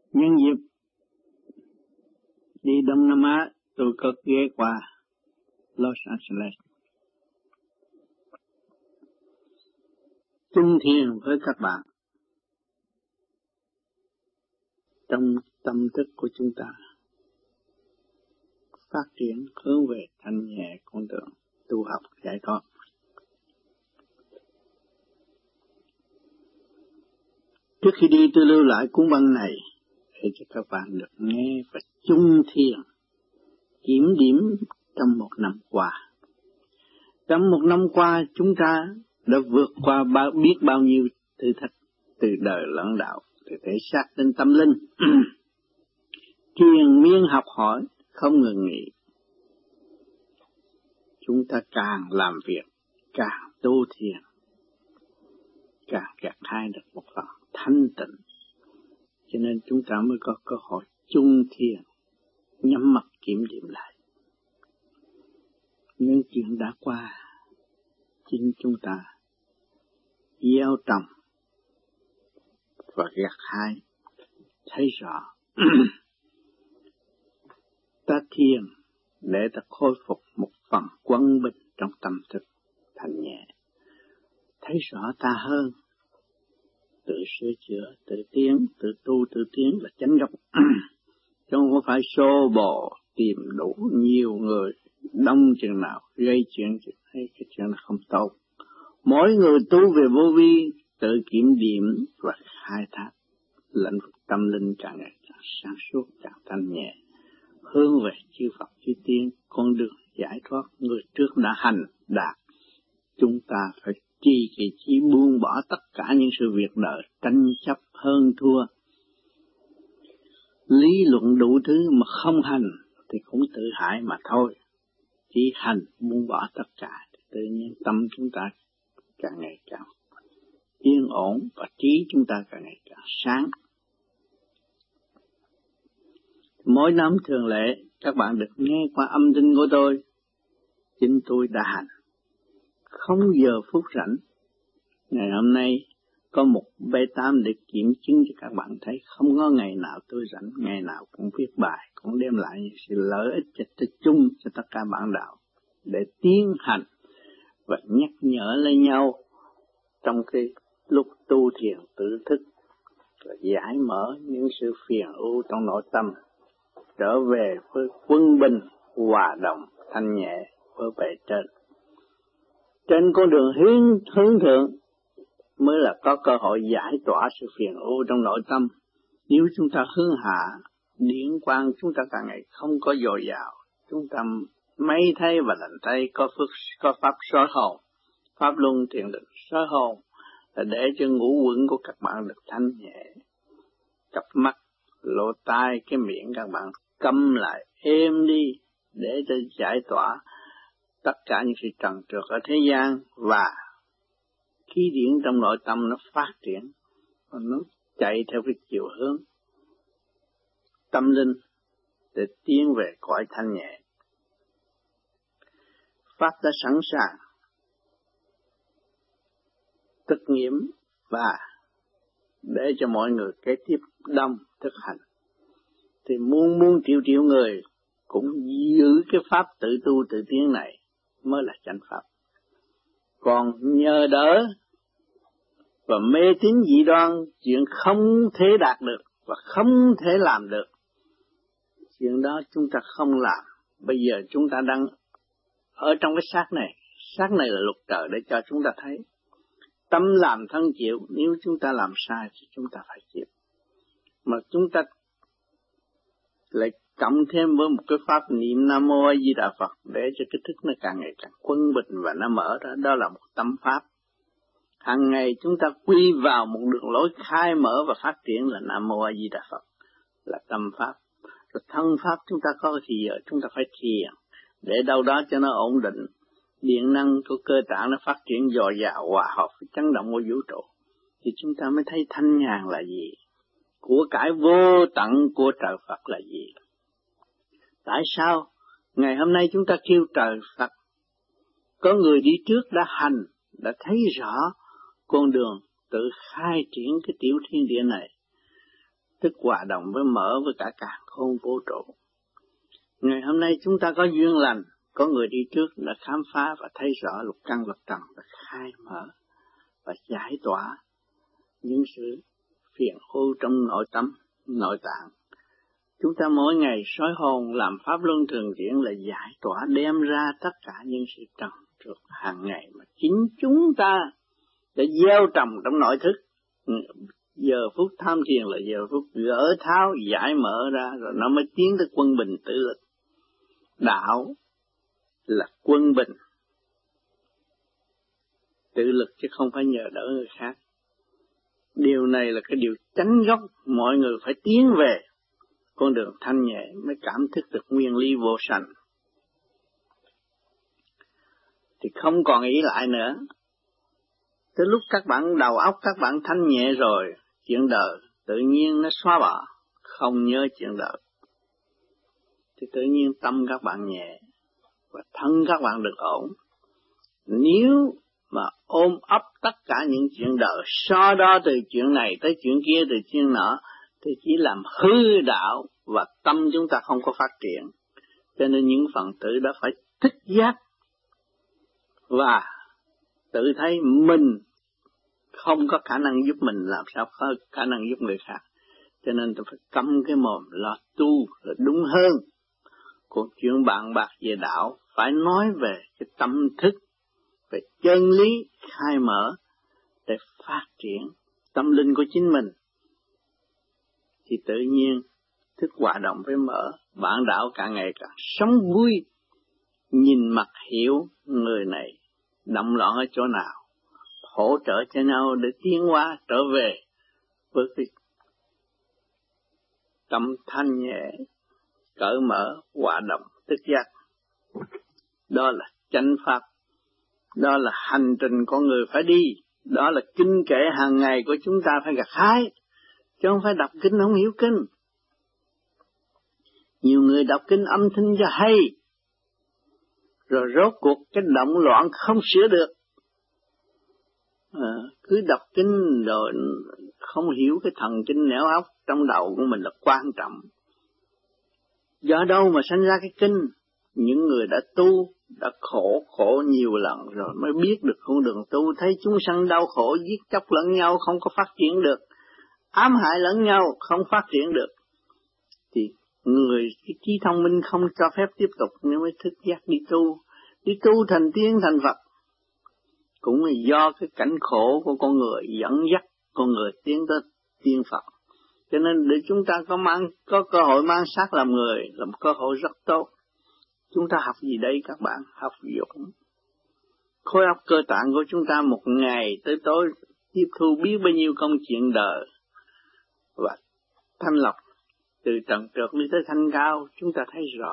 Nhân dịp đi Đông Nam Á, tôi có ghé qua Los Angeles. Chung thiền với các bạn trong tâm thức của chúng ta, phát triển hướng về thanh nhẹ con đường tu học giải thoát. Trước khi đi, tôi lưu lại cuốn băng này để cho các bạn được nghe và chung thiền, kiểm điểm trong một năm qua. Trong một năm qua, chúng ta đã vượt qua biết bao nhiêu thử thách, từ đời lẫn đạo, từ thể xác đến tâm linh. Triền miên học hỏi, không ngừng nghỉ. Chúng ta càng làm việc, càng tu thiền, càng gặt hái được một phần thanh tịnh. Cho nên chúng ta mới có cơ hội chung thiền, nhắm mắt kiểm điểm lại. Những chuyện đã qua, chính chúng ta gieo trồng và gặt hái, thấy rõ. Ta thiền để ta khôi phục một phần quân bình trong tâm thức thanh nhẹ, thấy rõ ta hơn, tự sửa chữa, tự tiến, tự tu, tự tiến là chánh gốc. Chứ không phải xô bồ tìm đủ nhiều người đông chừng nào gây chuyện hay cái chuyện là không tốt. Mỗi người tu về vô vi, tự kiểm điểm và khai thác, lĩnh vực tâm linh càng ngày càng sáng suốt, càng thanh nhẹ, hướng về chư Phật chư Tiên, con đường giải thoát người trước đã hành đạt. Chúng ta phải trì kỳ chí buông bỏ tất cả những sự việc đời, tranh chấp hơn thua, lý luận đủ thứ mà không hành thì cũng tự hại mà thôi. Chỉ hành buông bỏ tất cả, tự nhiên tâm chúng ta càng ngày càng yên ổn và trí chúng ta càng ngày càng sáng. Mỗi năm thường lệ, các bạn được nghe qua âm thanh của tôi. Chính tôi đã hành, không giờ phút rảnh. Ngày hôm nay có một B8 để kiểm chứng cho các bạn thấy không có ngày nào tôi rảnh, ngày nào cũng viết bài, cũng đem lại những sự lợi ích cho chung cho tất cả bạn đạo để tiến hành và nhắc nhở lên nhau trong cái lúc tu thiền tự thức và giải mở những sự phiền ưu trong nội tâm, trở về với quân bình, hòa đồng, thanh nhẹ với bề trên. Trên con đường hướng thượng mới là có cơ hội giải tỏa sự phiền ưu trong nội tâm. Nếu chúng ta hướng hạ, điển quang chúng ta càng ngày không có dồi dào, chúng ta mấy thấy và lành thấy có pháp soi hồn, pháp luân thiền định soi hồn là để cho ngũ quẩn của các bạn được thanh nhẹ, cặp mắt, lỗ tai, cái miệng các bạn câm lại, êm đi để cho giải tỏa tất cả những sự trần trược ở thế gian, và khí điển trong nội tâm nó phát triển và nó chạy theo cái chiều hướng tâm linh để tiến về cõi thanh nhẹ. Pháp đã sẵn sàng thực nghiệm và để cho mọi người kế tiếp đông thực hành. Thì muôn triệu người cũng giữ cái pháp tự tu tự tiến này mới là chánh pháp. Còn nhờ đỡ và mê tín dị đoan, chuyện không thể đạt được và không thể làm được, chuyện đó chúng ta không làm. Bây giờ chúng ta đang ở trong cái xác này là luật trời để cho chúng ta thấy. Tâm làm thân chịu, nếu chúng ta làm sai thì chúng ta phải chịu. Mà chúng ta lại cộng thêm với một cái pháp niệm Nam Mô A Di Đà Phật để cho cái thức nó càng ngày càng quân bình và nó mở ra. Đó là một tâm pháp. Hàng ngày chúng ta quy vào một đường lối khai mở và phát triển là Nam Mô A Di Đà Phật, là tâm pháp. Rồi thân pháp chúng ta có thì giờ chúng ta phải thiền để đâu đó cho nó ổn định. Điện năng của cơ tạng nó phát triển dồi dào, hòa hợp với chấn động của vũ trụ, thì chúng ta mới thấy thanh nhàn là gì, của cải vô tận của trời Phật là gì. Tại sao ngày hôm nay chúng ta kêu trời Phật? Có người đi trước đã hành, đã thấy rõ con đường tự khai triển cái tiểu thiên địa này, thức hòa đồng với mở với cả càn khôn vũ trụ. Ngày hôm nay chúng ta có duyên lành, có người đi trước đã khám phá và thấy rõ lục căn lục trần và khai mở và giải tỏa những sự phiền u trong nội tâm, nội tạng. Chúng ta mỗi ngày soi hồn làm pháp luân thường chuyển là giải tỏa đem ra tất cả những sự trần trượt hàng ngày mà chính chúng ta đã gieo trồng trong nội thức. Giờ phút tham thiền là giờ phút gỡ tháo giải mở ra rồi nó mới tiến tới quân bình tự lực. Đạo là quân bình tự lực chứ không phải nhờ đỡ người khác. Điều này là cái điều chánh gốc, mọi người phải tiến về con đường thanh nhẹ mới cảm thức được nguyên lý vô sanh. Thì không còn ý lại nữa. Tới lúc các bạn đầu óc các bạn thanh nhẹ rồi, chuyện đời tự nhiên nó xóa bỏ, không nhớ chuyện đời. Thì tự nhiên tâm các bạn nhẹ và thân các bạn được ổn. Nếu mà ôm ấp tất cả những chuyện đời, so đo từ chuyện này tới chuyện kia, từ chuyện nọ, thì chỉ làm hư đạo và tâm chúng ta không có phát triển. Cho nên những phần tử đó phải thức giác và tự thấy mình không có khả năng giúp mình, làm sao có khả năng giúp người khác. Cho nên tôi phải câm cái mồm lo tu là đúng hơn. Còn chuyện bạn bạc về đạo phải nói về cái tâm thức, về chân lý khai mở để phát triển tâm linh của chính mình. Thì tự nhiên thức hòa đồng với mở, bạn đạo càng ngày càng sống vui, nhìn mặt hiểu người này động loạn ở chỗ nào, hỗ trợ cho nhau để tiến hóa trở về với cái tâm thanh nhẹ, cởi mở, hòa đồng, thức giác. Đó là chánh pháp, đó là hành trình con người phải đi, đó là kinh kệ hàng ngày của chúng ta phải gặt hái, chứ không phải đọc kinh không hiểu kinh. Nhiều người đọc kinh âm thanh cho hay, rồi rốt cuộc cái động loạn không sửa được. Cứ đọc kinh rồi không hiểu cái thần kinh nẻo óc trong đầu của mình là quan trọng. Do đâu mà sanh ra cái kinh? Những người đã tu, đã khổ nhiều lần rồi mới biết được con đường tu, thấy chúng sanh đau khổ, giết chóc lẫn nhau không có phát triển được, ám hại lẫn nhau không phát triển được. Thì người cái trí thông minh không cho phép tiếp tục, nhưng mới thức giác đi tu thành tiên thành Phật. Cũng là do cái cảnh khổ của con người dẫn dắt con người tiến tới tiên Phật. Cho nên để chúng ta có cơ hội mang xác làm người là một cơ hội rất tốt. Chúng ta học gì đây các bạn? Học dụng. Khối óc cơ tạng của chúng ta một ngày tới tối tiếp thu biết bao nhiêu công chuyện đời và thanh lọc từ trần trượt đi tới thanh cao, chúng ta thấy rõ.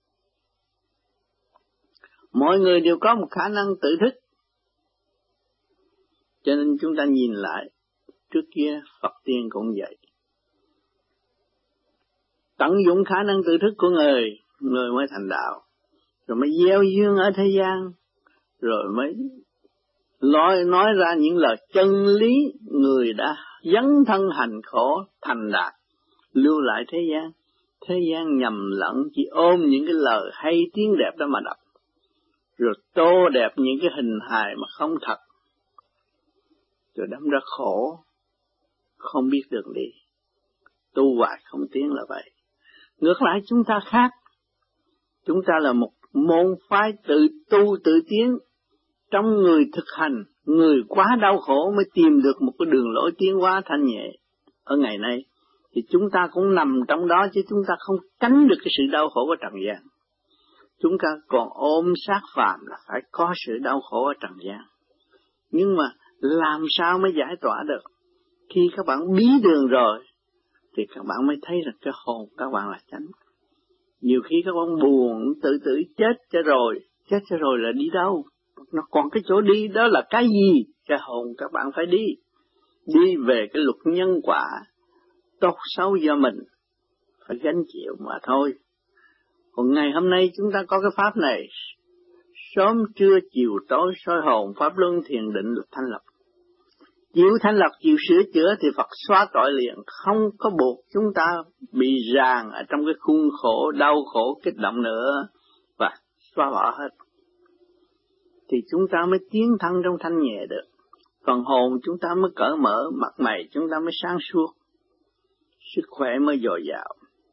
Mọi người đều có một khả năng tự thức. Cho nên chúng ta nhìn lại, trước kia Phật tiên cũng vậy. Tận dụng khả năng tự thức của người mới thành đạo. Rồi mới gieo duyên ở thế gian, rồi mới nói ra những lời chân lý, người đã dấn thân hành khổ thành đạt, lưu lại thế gian. Thế gian nhầm lẫn chỉ ôm những cái lời hay tiếng đẹp đó mà đọc, rồi tô đẹp những cái hình hài mà không thật, rồi đâm ra khổ, không biết đường đi, tu hoài không tiến là vậy. Ngược lại chúng ta khác, chúng ta là một môn phái tự tu tự tiến. Trong người thực hành, người quá đau khổ mới tìm được một cái đường lối tiến hóa thanh nhẹ. Ở ngày nay thì chúng ta cũng nằm trong đó, chứ chúng ta không tránh được cái sự đau khổ của trần gian. Chúng ta còn ôm xác phàm là phải có sự đau khổ ở trần gian. Nhưng mà làm sao mới giải tỏa được? Khi các bạn bí đường rồi thì các bạn mới thấy rằng cái hồn các bạn là chánh. Nhiều khi các bạn buồn tự tử chết cho rồi là đi đâu? Nó còn cái chỗ đi đó là cái gì? Cái hồn các bạn phải đi về cái luật nhân quả tốt xấu do mình phải gánh chịu mà thôi. Còn ngày hôm nay chúng ta có cái pháp này, sớm trưa chiều tối soi hồn pháp luân thiền định thanh lập. Chịu thanh lọc, chịu sửa chữa thì Phật xóa tội liền, không có buộc chúng ta bị ràng ở trong cái khuôn khổ, đau khổ, kích động nữa, và xóa bỏ hết. Thì chúng ta mới tiến thân trong thanh nhẹ được. Còn hồn chúng ta mới cởi mở, mặt mày chúng ta mới sáng suốt, sức khỏe mới dồi dào.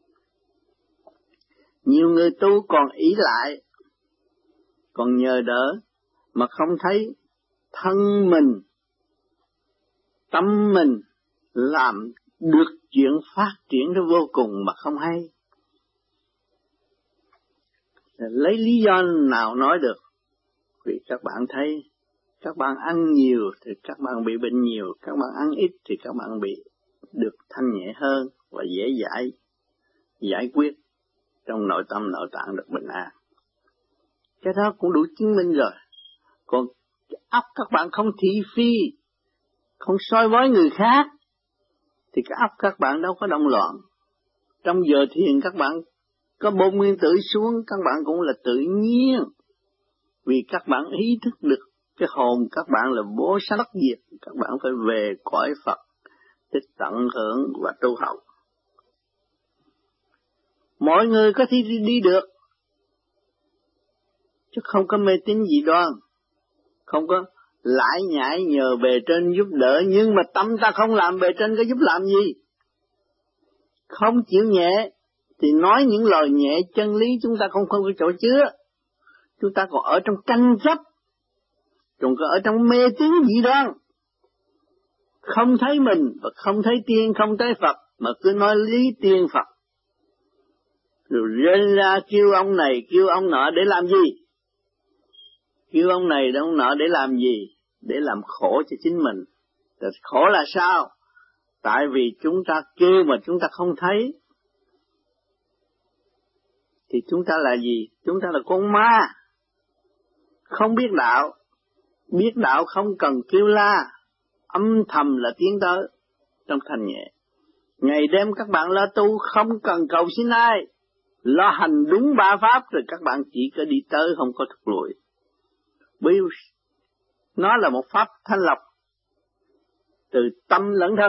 Nhiều người tu còn ý lại, còn nhờ đỡ, mà không thấy thân mình, tâm mình làm được chuyện phát triển nó vô cùng mà không hay. Lấy lý do nào nói được? Vì các bạn thấy, các bạn ăn nhiều thì các bạn bị bệnh nhiều, các bạn ăn ít thì các bạn bị được thanh nhẹ hơn và dễ giải quyết trong nội tâm nội tạng được bình an. Cái đó cũng đủ chứng minh rồi. Còn óc các bạn không thị phi, không soi mói người khác, thì cái óc các bạn đâu có động loạn. Trong giờ thiền các bạn có 4 nguyên tử xuống, các bạn cũng là tự nhiên. Vì các bạn ý thức được cái hồn các bạn là vô sắc diệt, các bạn phải về cõi Phật để tận hưởng và tu học. Mọi người có thể đi được, chứ không có mê tín dị đoan, không có lải nhải nhờ bề trên giúp đỡ, nhưng mà tâm ta không làm, bề trên có giúp làm gì? Không chịu nhẹ thì nói những lời nhẹ chân lý chúng ta không có chỗ chứa. Chúng ta còn ở trong tranh chấp, còn ở trong mê tín dị đoan, không thấy mình và không thấy tiên, không thấy Phật, mà cứ nói lý tiên Phật, rồi rên ra kêu ông này kêu ông nọ để làm gì? Kêu ông này ông nọ để làm gì? Để làm khổ cho chính mình. Rồi khổ là sao? Tại vì chúng ta kêu mà chúng ta không thấy, thì chúng ta là gì? Chúng ta là con ma, không biết đạo. Biết đạo không cần kêu la, âm thầm là tiến tới trong thanh nhẹ. Ngày đêm các bạn lo tu, không cần cầu xin ai, lo hành đúng ba pháp rồi các bạn chỉ có đi tới, không có thụt lùi. Bởi nó là một pháp thanh lọc từ tâm lẫn thân.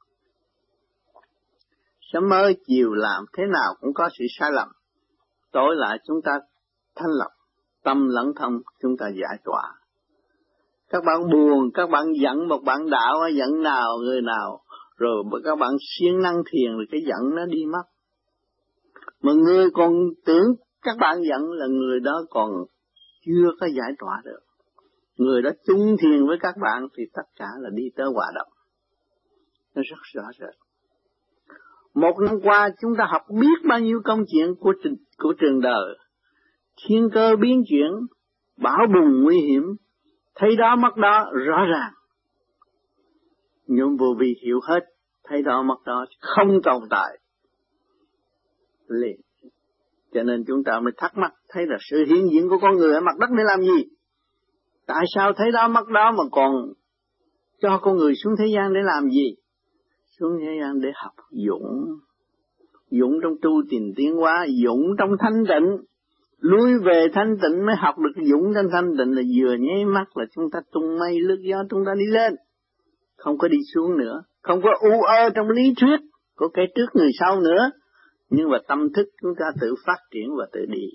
Sớm mới chiều làm thế nào cũng có sự sai lầm, tối lại chúng ta thanh lọc tâm lẫn thân, chúng ta giải tỏa. Các bạn buồn, các bạn giận một bạn đạo, giận nào người nào, rồi các bạn siêng năng thiền rồi cái giận nó đi mất. Mà người còn tưởng các bạn giận là người đó còn chưa có giải tỏa được. Người đó chung thiền với các bạn thì tất cả là đi tới hòa đồng. Nó rất rõ rệt. Một năm qua chúng ta học biết bao nhiêu công chuyện của trường đời. Thiên cơ biến chuyển, bão bùng nguy hiểm, thấy đó mất đó rõ ràng. Nhưng vô vi hiểu hết, thấy đó mất đó không tồn tại liền. Cho nên chúng ta mới thắc mắc, thấy là sự hiện diện của con người ở mặt đất để làm gì? Tại sao thấy đó mất đó mà còn cho con người xuống thế gian để làm gì? Xuống thế gian để học dũng trong tu tìm tiến hóa, dũng trong thanh tịnh. Lui về thanh tịnh mới học được dũng trong thanh tịnh, là vừa nháy mắt là chúng ta tung mây lướt gió, chúng ta đi lên, không có đi xuống nữa, không có u ơ trong lý thuyết của cái trước người sau nữa, nhưng mà tâm thức chúng ta tự phát triển và tự đi.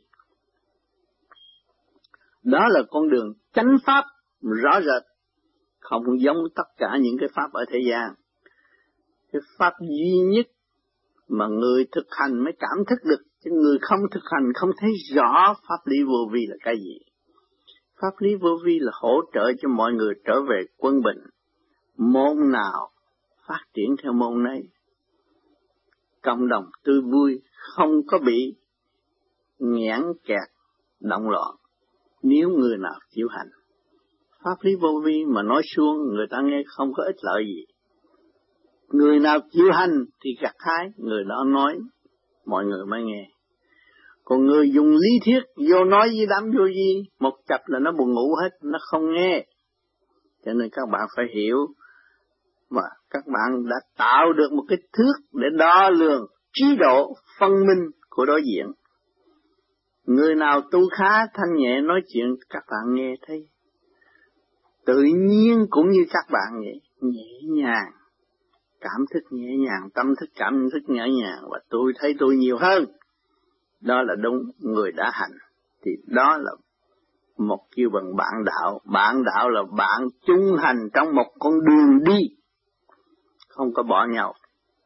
Đó là con đường chánh pháp rõ rệt, không giống tất cả những cái pháp ở thế gian. Cái pháp duy nhất mà người thực hành mới cảm thức được, chứ người không thực hành không thấy rõ pháp lý vô vi là cái gì. Pháp lý vô vi là hỗ trợ cho mọi người trở về quân bình. Môn nào phát triển theo môn này, cộng đồng tươi vui, không có bị nghẽn kẹt, động loạn, nếu người nào chịu hành. Pháp lý vô vi mà nói suông, người ta nghe không có ích lợi gì. Người nào chịu hành thì gặt hái, người đó nói, mọi người mới nghe. Còn người dùng lý thuyết vô nói với đám vô vi, một chập là nó buồn ngủ hết, nó không nghe. Cho nên các bạn phải hiểu, và các bạn đã tạo được một cái thước để đo lường trí độ phân minh của đối diện. Người nào tu khá thanh nhẹ nói chuyện, các bạn nghe thấy tự nhiên cũng như các bạn vậy. nhẹ nhàng, cảm thức nhẹ nhàng, tâm thức cảm thức nhẹ nhàng, và tôi thấy tôi nhiều hơn. Đó là đúng, người đã hành thì đó là một kêu bằng bạn đạo. Bạn đạo là bạn chung hành trong một con đường đi, không có bỏ nhau.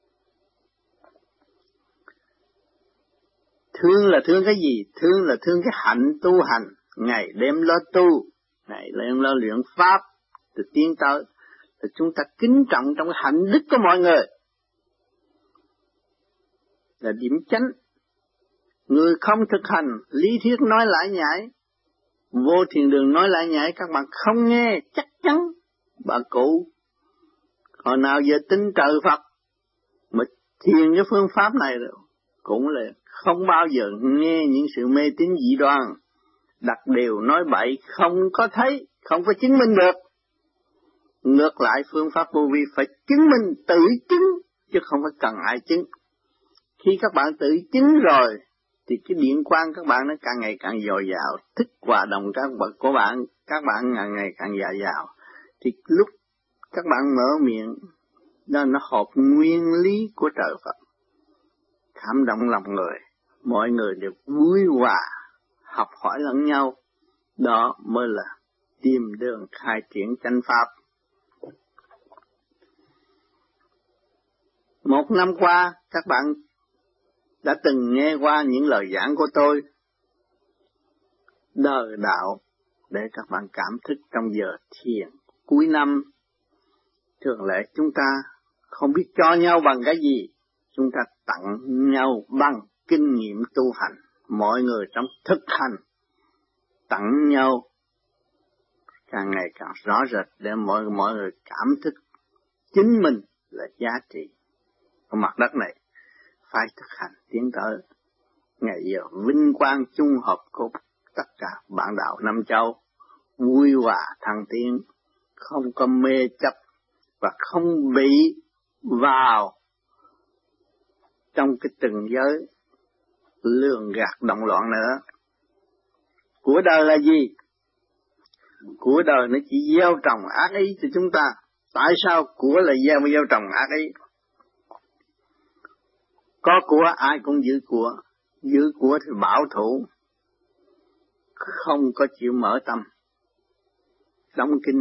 Thương là thương cái gì? Thương là thương cái hạnh tu hành, ngày đêm lo tu, ngày đêm lo luyện pháp, từ tiến tới. Thì chúng ta kính trọng trong cái hạnh đức của mọi người, là điểm chánh. Người không thực hành, lý thuyết nói lại nhảy, vô thiền đường nói lại nhảy, các bạn không nghe, chắc chắn bà cụ hồi nào giờ tin trời Phật mà thiền cái phương pháp này rồi cũng là không bao giờ nghe những sự mê tín dị đoan, đặt điều nói bậy, không có thấy, không có chứng minh được. Ngược lại phương pháp vô vi phải chứng minh, tự chứng, chứ không phải cần ai chứng. Khi các bạn tự chứng rồi thì cái điện quang các bạn nó càng ngày càng dồi dào, thức hòa đồng của các bạn càng ngày càng dồi dào. Thì lúc các bạn mở miệng, nó hợp nguyên lý của trời Phật, cảm động lòng người, mọi người đều vui hòa, học hỏi lẫn nhau. Đó mới là tìm đường khai triển chánh pháp. Một năm qua, các bạn đã từng nghe qua những lời giảng của tôi, đời đạo, để các bạn cảm thức trong giờ thiền cuối năm. Thường lệ chúng ta không biết cho nhau bằng cái gì, chúng ta tặng nhau bằng kinh nghiệm tu hành. Mọi người trong thực hành tặng nhau càng ngày càng rõ rệt để mọi người cảm thức chính mình là giá trị của mặt đất này. Phải thực hành tiến tới ngày giờ vinh quang chung hợp của tất cả bạn đạo năm châu, vui hòa thăng tiến, không có mê chấp và không bị vào trong cái từng giới lường gạt động loạn nữa. Của đời là gì? Của đời nó chỉ gieo trồng ác ý cho chúng ta. Tại sao của là gieo trồng ác ý? Có của ai cũng giữ của thì bảo thủ, không có chịu mở tâm, đóng kín.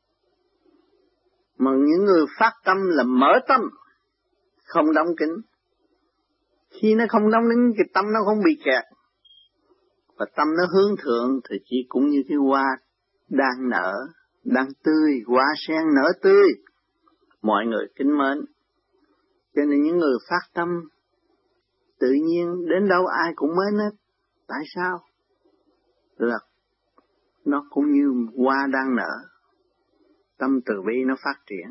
Mà những người phát tâm là mở tâm, không đóng kín. Khi nó không đóng kín, cái tâm nó không bị kẹt. Và tâm nó hướng thượng thì chỉ cũng như cái hoa đang nở, đang tươi, hoa sen nở tươi. Mọi người kính mến. Cho nên những người phát tâm tự nhiên đến đâu ai cũng mến hết. Tại sao? Là nó cũng như hoa đang nở, tâm từ bi nó phát triển.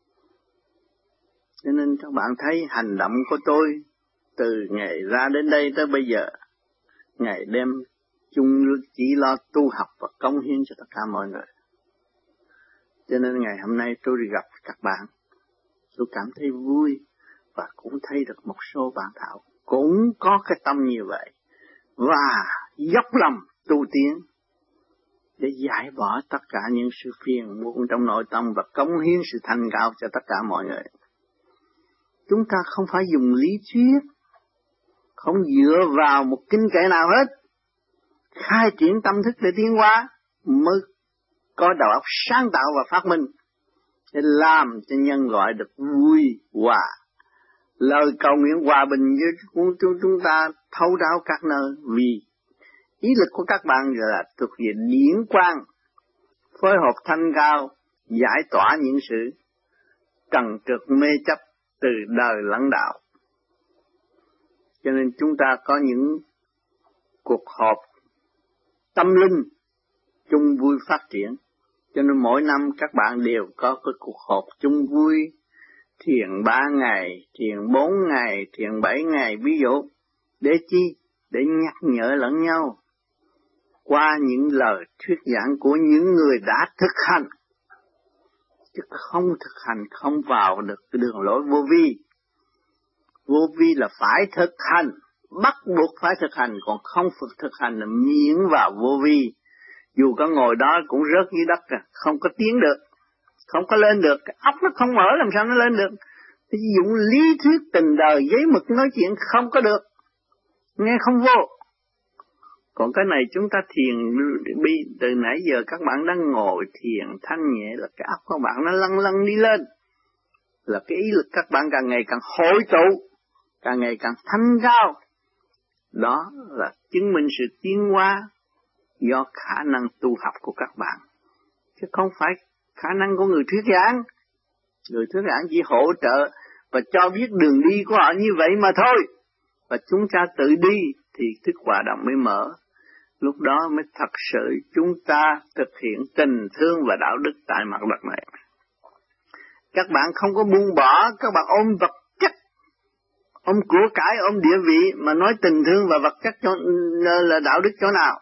Cho nên các bạn thấy hành động của tôi từ ngày ra đến đây tới bây giờ, ngày đêm chung chỉ lo tu học và cống hiến cho tất cả mọi người. Cho nên ngày hôm nay tôi đi gặp các bạn, tôi cảm thấy vui và cũng thấy được một số bạn thảo cũng có cái tâm như vậy và dốc lòng tu tiến để giải bỏ tất cả những sự phiền muộn trong nội tâm và cống hiến sự thành cao cho tất cả mọi người. Chúng ta không phải dùng lý thuyết, không dựa vào một kinh kệ nào hết, khai triển tâm thức để tiến hóa mới có đầu óc sáng tạo và phát minh để làm cho nhân loại được vui hòa. Lời cầu nguyện hòa bình với chúng ta thấu đáo các nơi, vì ý lực của các bạn là thuộc về điển quang, phối hợp thanh cao, giải tỏa những sự trần trượt mê chấp từ đời lẫn đạo. Cho nên chúng ta có những cuộc họp tâm linh chung vui phát triển. Cho nên mỗi năm các bạn đều có cái cuộc họp chung vui, thiền 3 ngày, thiền 4 ngày, thiền 7 ngày, ví dụ. Để chi? Để nhắc nhở lẫn nhau qua những lời thuyết giảng của những người đã thực hành. Chứ không thực hành không vào được cái đường lối vô vi. Vô vi là phải thực hành, bắt buộc phải thực hành, còn không thực hành là miễn vào vô vi. Dù có ngồi đó cũng rớt dưới đất, không có tiến được. không có lên được, cái óc nó không mở làm sao nó lên được. Thì dụng lý thuyết tình đời giấy mực nói chuyện không có được, nghe không vô. Còn cái này chúng ta thiền bi, từ nãy giờ các bạn đang ngồi thiền thanh nhẹ là cái óc các bạn nó lăn lăn đi lên. Là cái ý lực các bạn càng ngày càng hội tụ, càng ngày càng thanh cao. Đó là chứng minh sự tiến hóa do khả năng tu học của các bạn, chứ không phải khả năng của người thuyết giảng. Người thuyết giảng chỉ hỗ trợ và cho biết đường đi của họ như vậy mà thôi. Và chúng ta tự đi thì thức hòa đồng mới mở. Lúc đó mới thật sự chúng ta thực hiện tình thương và đạo đức tại mặt đất này. Các bạn không có buông bỏ, các bạn ôm vật chất, ôm của cải, ôm địa vị mà nói tình thương và vật chất là đạo đức chỗ nào?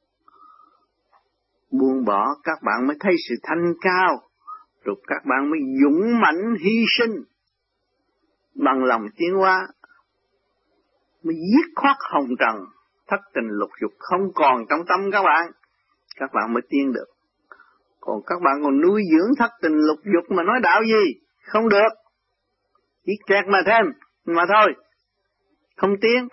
Buông bỏ các bạn mới thấy sự thanh cao, rồi các bạn mới dũng mãnh hy sinh bằng lòng tiến hóa, mới dứt khoát hồng trần, thất tình lục dục không còn trong tâm các bạn mới tiến được. Còn các bạn còn nuôi dưỡng thất tình lục dục mà nói đạo gì? Không được. Chỉ kẹt mà thêm, mà thôi. Không tiến.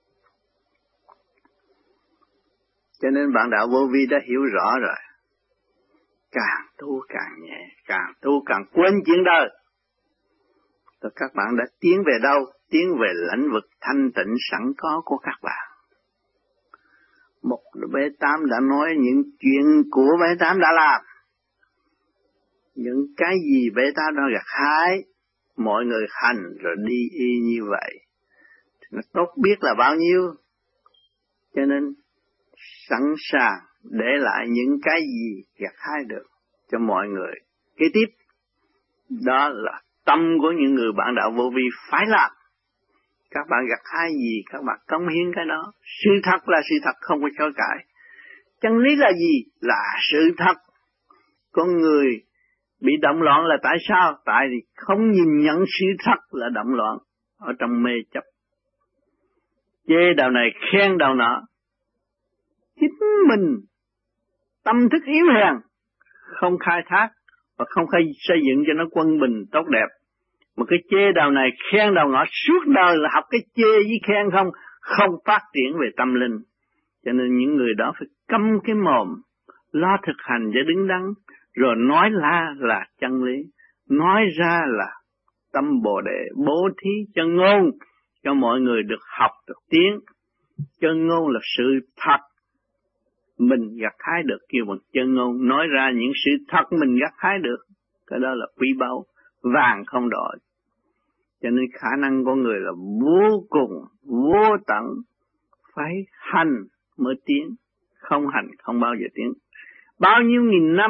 Cho nên bạn đạo vô vi đã hiểu rõ rồi. Càng tu càng nhẹ, càng tu càng quên chuyện đời. Rồi các bạn đã tiến về đâu? Tiến về lãnh vực thanh tịnh sẵn có của các bạn. Một bê tám đã nói những chuyện của bê tám đã làm. Những cái gì bê tám đã gặt hái, mọi người hành rồi đi y như vậy. Nó tốt biết là bao nhiêu. Cho nên sẵn sàng để lại những cái gì gặt hái được cho mọi người kế tiếp. Đó là tâm của những người bạn đạo vô vi phải làm. Các bạn gặt hái gì, các bạn cống hiến cái đó. Sự thật là sự thật, không có chối cãi. Chân lý là gì? Là sự thật. Con người bị động loạn là tại sao? Tại vì không nhìn nhận sự thật là động loạn, ở trong mê chấp. Chê đạo này, khen đạo nọ. Chính mình tâm thức yếu hèn, không khai thác và không xây dựng cho nó quân bình tốt đẹp. Một cái chê đạo này, khen đạo ngọ, suốt đời là học cái chê với khen không phát triển về tâm linh. Cho nên những người đó phải câm cái mồm, lo thực hành cho đứng đắn, rồi nói là chân lý, nói ra là tâm Bồ Đề, bố thí chân ngôn cho mọi người được học, được tiến. Chân ngôn là sự thật, mình gặt hái được kêu bằng chân ngôn, nói ra những sự thật mình gặt hái được, cái đó là quý báu, vàng không đổi. Cho nên khả năng của người là vô cùng, vô tận, phải hành mới tiến, không hành không bao giờ tiến. Bao nhiêu nghìn năm,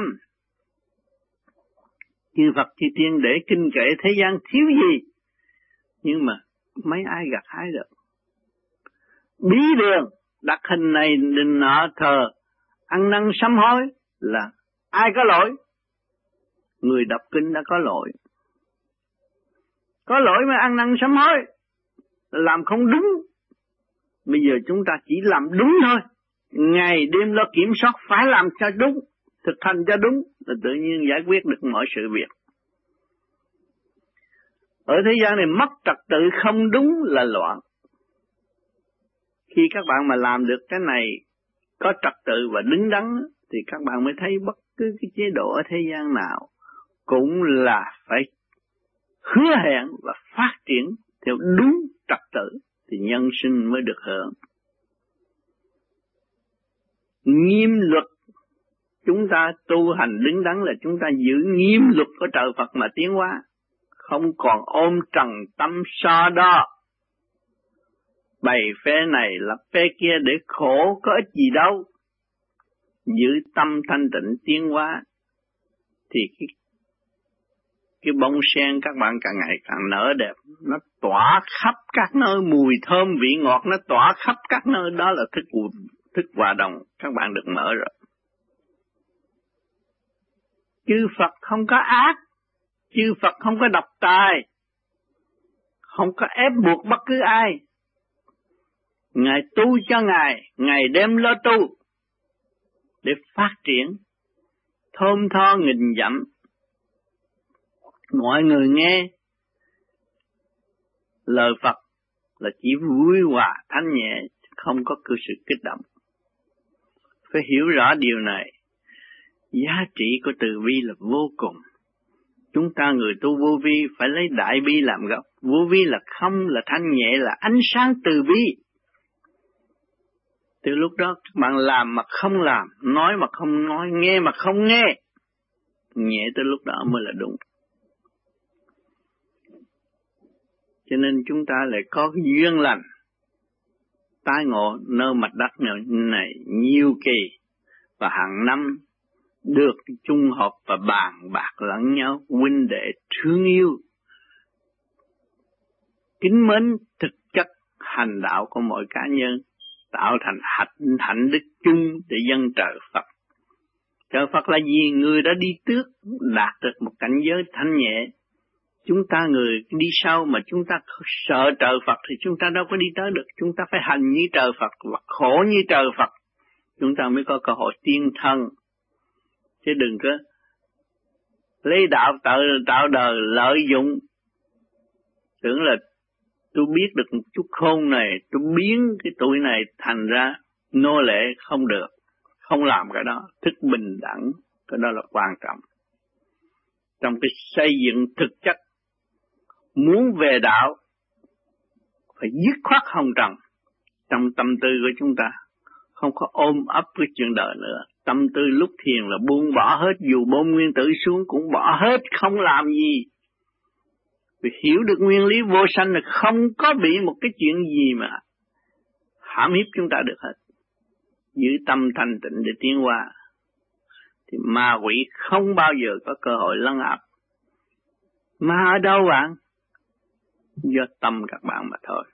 chư Phật chư Tiên để kinh kệ thế gian thiếu gì, nhưng mà mấy ai gặt hái được. Bí đường, đặt hình này đình nọ thờ, ăn năn sám hối là ai có lỗi? Người đọc kinh đã có lỗi. Có lỗi mà ăn năn sám hối, làm không đúng. Bây giờ chúng ta chỉ làm đúng thôi. Ngày đêm lo kiểm soát phải làm cho đúng, thực hành cho đúng, là tự nhiên giải quyết được mọi sự việc. Ở thế gian này mất trật tự không đúng là loạn. Khi các bạn mà làm được cái này có trật tự và đứng đắn thì các bạn mới thấy bất cứ cái chế độ ở thế gian nào cũng là phải hứa hẹn và phát triển theo đúng trật tự thì nhân sinh mới được hưởng. Nghiêm luật, chúng ta tu hành đứng đắn là chúng ta giữ nghiêm luật của trời Phật mà tiến hóa, không còn ôm trần tâm so đo. Bày phe này lập phe kia để khổ có ích gì đâu. Giữ tâm thanh tịnh tiến hóa thì cái bông sen các bạn càng ngày càng nở đẹp, nó tỏa khắp các nơi, mùi thơm vị ngọt nó tỏa khắp các nơi, đó là thức hòa đồng, các bạn được mở rồi. Chư Phật không có ác, chư Phật không có độc tài, không có ép buộc bất cứ ai. Ngài tu cho Ngài đem lo tu để phát triển thơm tho nghìn dặm, Mọi người nghe lời Phật là chỉ vui hòa thanh nhẹ, không có cơ sự kích động. Phải hiểu rõ điều này. Giá trị của từ bi là vô cùng. Chúng ta người tu vô vi phải lấy đại bi làm gốc. Vô vi là không, là thanh nhẹ, là ánh sáng từ bi. Từ lúc đó các bạn làm mà không làm, nói mà không nói, nghe mà không nghe. Nhẹ tới lúc đó mới là đúng. Cho nên chúng ta lại có duyên lành, tái ngộ nơi mặt đất này nhiều kỳ, và hàng năm được chung họp và bàn bạc lẫn nhau, huynh đệ thương yêu, kính mến thực chất hành đạo của mỗi cá nhân, tạo thành hạnh đức chung để dâng trời Phật. Trời Phật là gì? Người đã đi trước đạt được một cảnh giới thanh nhẹ. Chúng ta người đi sau mà chúng ta sợ trời Phật thì chúng ta đâu có đi tới được. Chúng ta phải hành như trời Phật và khổ như trời Phật, chúng ta mới có cơ hội tiên thân. Chứ đừng có lấy đạo tạo đời lợi dụng, tưởng là tôi biết được một chút khôn này, tôi biến cái tuổi này thành ra nô lệ, không được. Không làm cái đó. Thức bình đẳng, cái đó là quan trọng. Trong cái xây dựng thực chất, muốn về đạo phải dứt khoát hồng trần trong tâm tư của chúng ta, không có ôm ấp cái chuyện đời nữa. Tâm tư lúc thiền là buông bỏ hết, dù bom nguyên tử xuống cũng bỏ hết, không làm gì. Vì hiểu được nguyên lý vô sanh là không có bị một cái chuyện gì mà hãm hiếp chúng ta được hết. Giữ tâm thanh tịnh để tiến qua, thì ma quỷ không bao giờ có cơ hội lấn áp. Ma ở đâu bạn? Do tâm các bạn mà thôi.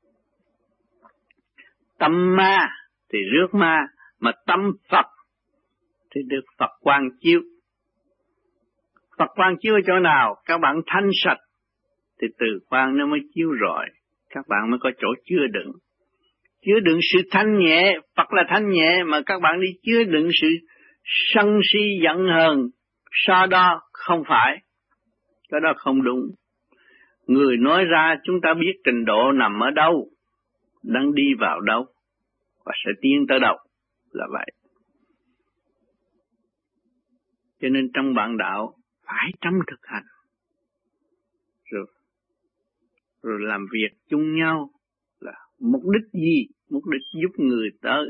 Tâm ma thì rước ma, mà tâm Phật thì được Phật quang chiếu. Phật quang chiếu ở chỗ nào? Các bạn thanh sạch thì từ quang nó mới chiếu rọi, các bạn mới có chỗ chứa đựng. Chứa đựng sự thanh nhẹ, Phật là thanh nhẹ, mà các bạn đi chứa đựng sự sân si giận hờn, so đo, không phải. Cái đó không đúng. Người nói ra chúng ta biết trình độ nằm ở đâu, đang đi vào đâu, và sẽ tiến tới đâu, là vậy. Cho nên trong bạn đạo, phải trong thực hành, rồi làm việc chung nhau, là mục đích gì? Mục đích giúp người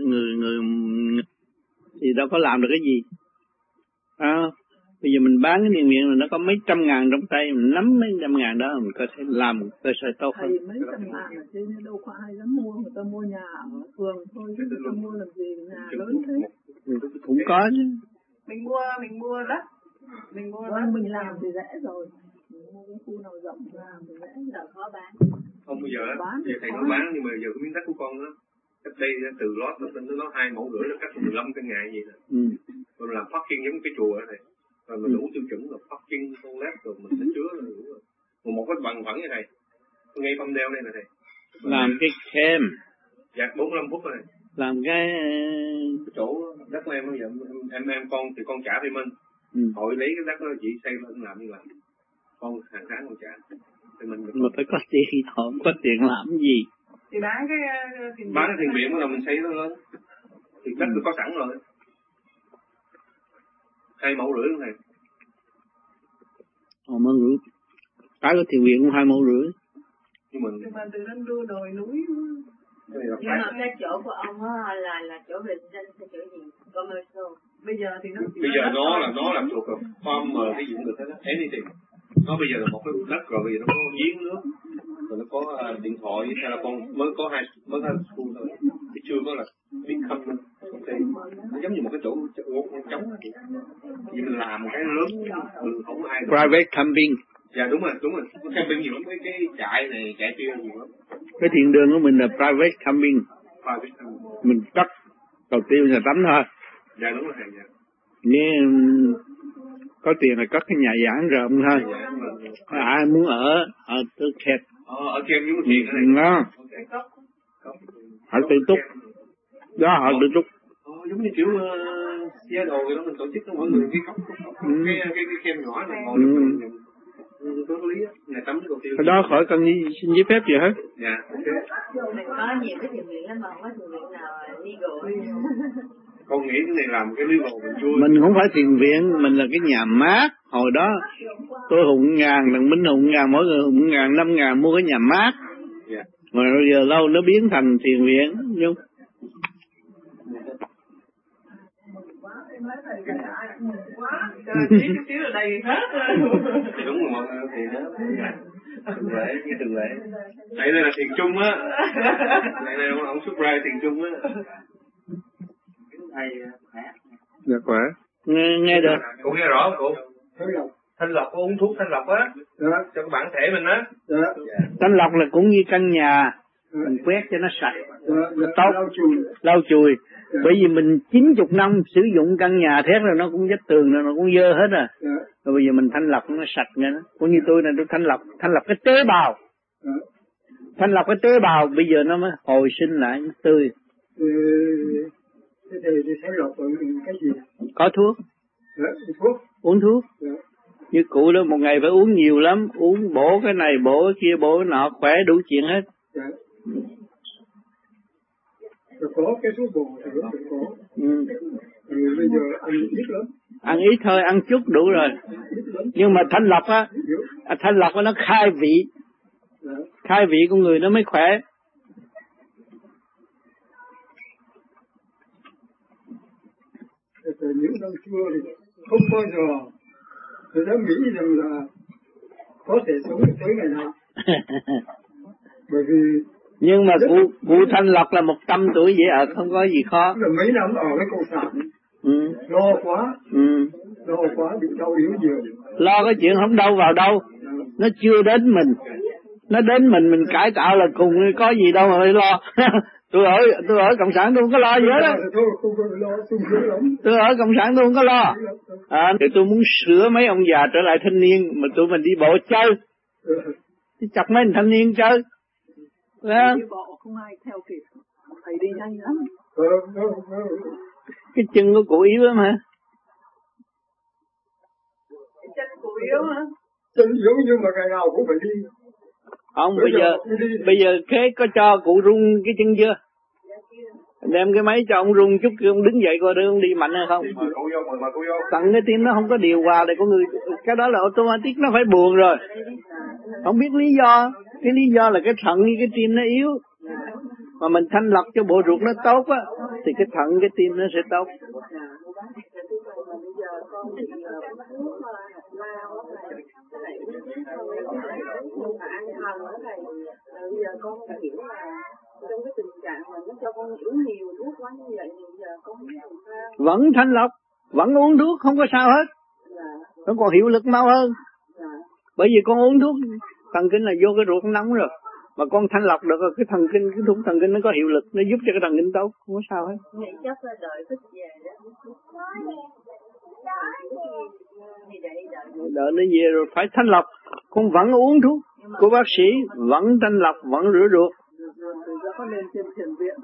thì đâu có làm được cái gì. Bây giờ mình bán cái thiền viện là nó có mấy trăm ngàn trong tay, mình nắm mấy trăm ngàn đó mình có thể làm một cơ sở tốt hơn. Mấy trăm ngàn là chứ đâu có ai dám mua, người ta mua nhà ở phường thôi, chứ người ta mua làm gì nhà lớn thế. Cũng có chứ. Mình mua đất, mình làm thì dễ rồi. Mình mua cái khu nào rộng làm thì dễ, giờ khó bán. Không bây giờ thầy nói bán, nhưng mà giờ cái miếng đất của con đó, cách đây từ lót nó 2,5 mẫu nó cắt 15 căn nhà gì nè. Rồi làm parking giống cái chùa này, rồi mình đủ tiêu chuẩn là parking toilet rồi mình sẽ chứa là đủ rồi. Một cái bằng phẳng như này, ngay Phong Đeo đây nè thầy. Làm cái kem. Dạ 45 phút rồi. Làm cái chỗ đất của em bây giờ em con thì con trả thì mình. Hội lấy cái đất đó chị xây lên làm như vậy. Con hàng tháng con trả. Thì mình mà phải có tiền, họ không có tiền làm gì. Thì bán cái thiền viện là mình xây nó lên. Thì đất có sẵn rồi. 2,5 mẫu này. Mà rưỡi. Cái có thiền viện cũng 2,5 mẫu. Nhưng mà từ đến đưa đồi núi. Nhưng mà cái chỗ của ông á là chỗ bình dân hay chỗ gì? Commercial. Bây giờ thì bây giờ nó là thuộc vào farmer, ví dụ được hết á, anything. Nó bây giờ là một cái đất rồi, bây giờ nó có giếng nước, rồi nó có điện thoại, telephone, mới có hai khu thôi, chứ chưa có là big company. Nó giống như một cái chỗ trống á, vì mình làm một cái lớn, mình không có ai. Private camping. Dạ đúng rồi. Có camping nhiều lắm, cái trại này, trại kia nhiều lắm. Cái thiền đường của mình là private camping. Mình cất đầu tiêu nhà tắm thôi. Dạ đúng rồi thầy. Dạ. Nếu có tiền là cất cái nhà giảng rộng thôi. Ai muốn ở tôi kẹt. Ở kem với tiền này. Đó. Họ tự túc. Đó họ tự túc. Giống như kiểu xe đồ vậy đó, mình tổ chức cho mọi người cái cốc. Cái kem nhỏ này ngồi Có lý á, ngày tắm cầu tiêu. Ở đó khỏi cần xin giấy phép gì hết. Dạ, ok. Mình có nhiều cái thiền viện lắm mà không có thiền viện nào legal. Con nghĩ cái này làm cái legal mình chui. Mình không phải thiền viện, mình là cái nhà mát. Hồi đó tôi hùng ngàn, thằng Minh hùng ngàn, mỗi người hùng ngàn, 5.000 mua cái nhà mát. Dạ. Mà giờ lâu nó biến thành thiền viện, nhưng Tí xíu ở đây hết. Đúng rồi, mọi người thiền đó. Thường lễ, nghe thường lễ. Đây là thiền chung á. Đây ông xuất ra thiền chung á. Thầy khỏe. dạ khỏe. Nghe được. Cô nghe rõ không cô? Thanh lọc có uống thuốc thanh lọc á. Cho cái bản thể mình á. Thanh lọc là cũng như căn nhà, mình quét cho nó sạch, nó tốt, lau chùi. Bởi vì mình 90 năm sử dụng căn nhà thét rồi nó cũng vách tường rồi nó cũng dơ hết rồi. Rồi bây giờ mình thanh lọc nó sạch nữa. Cũng như tôi là tôi thanh lọc cái tế bào. Thanh lọc cái tế bào bây giờ nó mới hồi sinh lại, nó tươi. Thế thì thanh lọc cái gì? Có thuốc. Thuốc. Uống thuốc. Như cụ đó một ngày phải uống nhiều lắm, uống bổ cái này, bổ cái kia, bổ cái nọ, khỏe đủ chuyện hết. Rồi có cái thuốc bổ thì nó có. Rồi bây giờ ăn ít lắm. Ăn ít thôi, ăn chút đủ rồi. Nhưng mà thanh lọc á, nó khai vị. Khai vị của người nó mới khỏe. Từ những năm xưa thì không bao giờ tôi đã nghĩ rằng là có thể sống tới ngày nay. Bởi vì nhưng mà cụ thanh lọc là 100 tuổi dễ ở, không có gì khó. Là mấy năm ở cái cộng sản lo quá bị đau yếu nhiều. Lo cái chuyện không đâu vào đâu, nó chưa đến mình, nó đến mình cải tạo là cùng, có gì đâu mà phải lo. tôi ở cộng sản tôi không có lo gì hết á. Tôi ở cộng sản tôi không có lo. Thì tôi muốn sửa mấy ông già trở lại thanh niên, mà tụi mình đi bộ chơi, chọc mấy thanh niên chơi. Đi bộ không ai theo kịp, thầy đi nhanh lắm. Cái chân của cụ yếu lắm hả? Chân cụ yếu hả? Chân yếu nhưng mà ngày nào cũng phải đi. Không, bây giờ kế có cho cụ rung cái chân chưa? Đem cái máy cho ông rung chút, ông đứng dậy coi để ông đi mạnh hay không. Tặng cái tim nó không có điều hòa để con người, cái đó là automatic, nó phải buồn rồi. Không biết lý do, cái lý do là cái thận với cái tim nó yếu. Mà mình thanh lọc cho bộ ruột nó tốt á, thì cái thận cái tim nó sẽ tốt. Bây giờ con hiểu là trong cái tình trạng mà nó cho con uống nhiều thuốc quá như vậy thì giờ con biết làm sao? Vẫn thanh lọc, vẫn uống thuốc không có sao hết. Nó còn hiệu lực mau hơn. Bởi vì con uống thuốc thần kinh là vô cái ruột nóng rồi, mà con thanh lọc được rồi, cái thần kinh, cái thuốc thần kinh nó có hiệu lực, nó giúp cho cái thần kinh tốt, không có sao hết. Nghĩ chắc là đợi thích về đó. Đợi nó về rồi phải thanh lọc. Con vẫn uống thuốc của bác sĩ, vẫn thanh lọc, vẫn rửa ruột. Rồi có lên trên thiền viện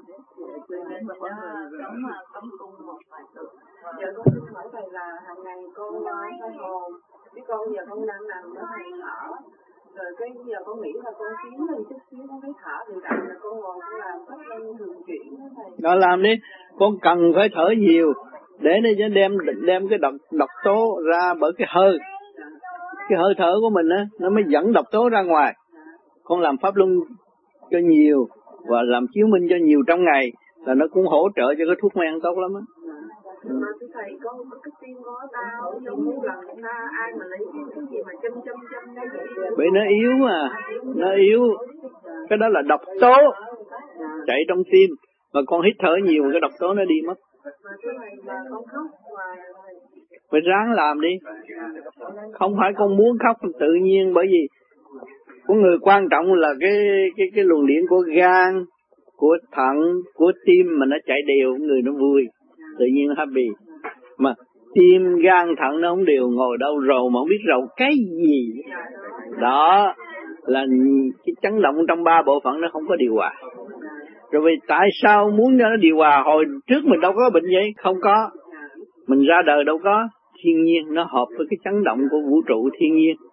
Cấm cung một vài tuần. Giờ con hỏi thầy là hàng ngày con phải hồn, chứ con giờ con đang nằm nó hay thở. Rồi cái giờ con nghĩ là con kiếm lên chút xíu con thấy thở thì rằng là con ngồi con làm các lên thường chuyển đó thầy. Đó làm đi, con cần phải thở nhiều để nó đem cái độc tố ra bởi cái hơi. Cái hơi thở của mình á, nó mới dẫn độc tố ra ngoài. Con làm pháp luân cho nhiều và làm chiếu minh cho nhiều trong ngày là nó cũng hỗ trợ cho cái thuốc men tốt lắm á. Mà thầy con có cái tim có đau giống như là người ta ai mà lấy cái gì mà châm cái gì. Bởi nó yếu mà, nó yếu. Cái đó là độc tố chạy trong tim, mà con hít thở nhiều cái độc tố nó đi mất. Phải ráng làm đi. Không phải con muốn khóc tự nhiên, bởi vì của người quan trọng là cái luồng điện của gan, của thận, của tim mà nó chạy đều, người nó vui, tự nhiên nó happy. Mà tim, gan, thận nó không đều, ngồi đâu rầu mà không biết rầu cái gì. Đó là cái chấn động trong 3 bộ phận nó không có điều hòa. Rồi vì tại sao muốn cho nó điều hòa? Hồi trước mình đâu có bệnh vậy, không có. Mình ra đời đâu có, thiên nhiên nó hợp với cái chấn động của vũ trụ thiên nhiên.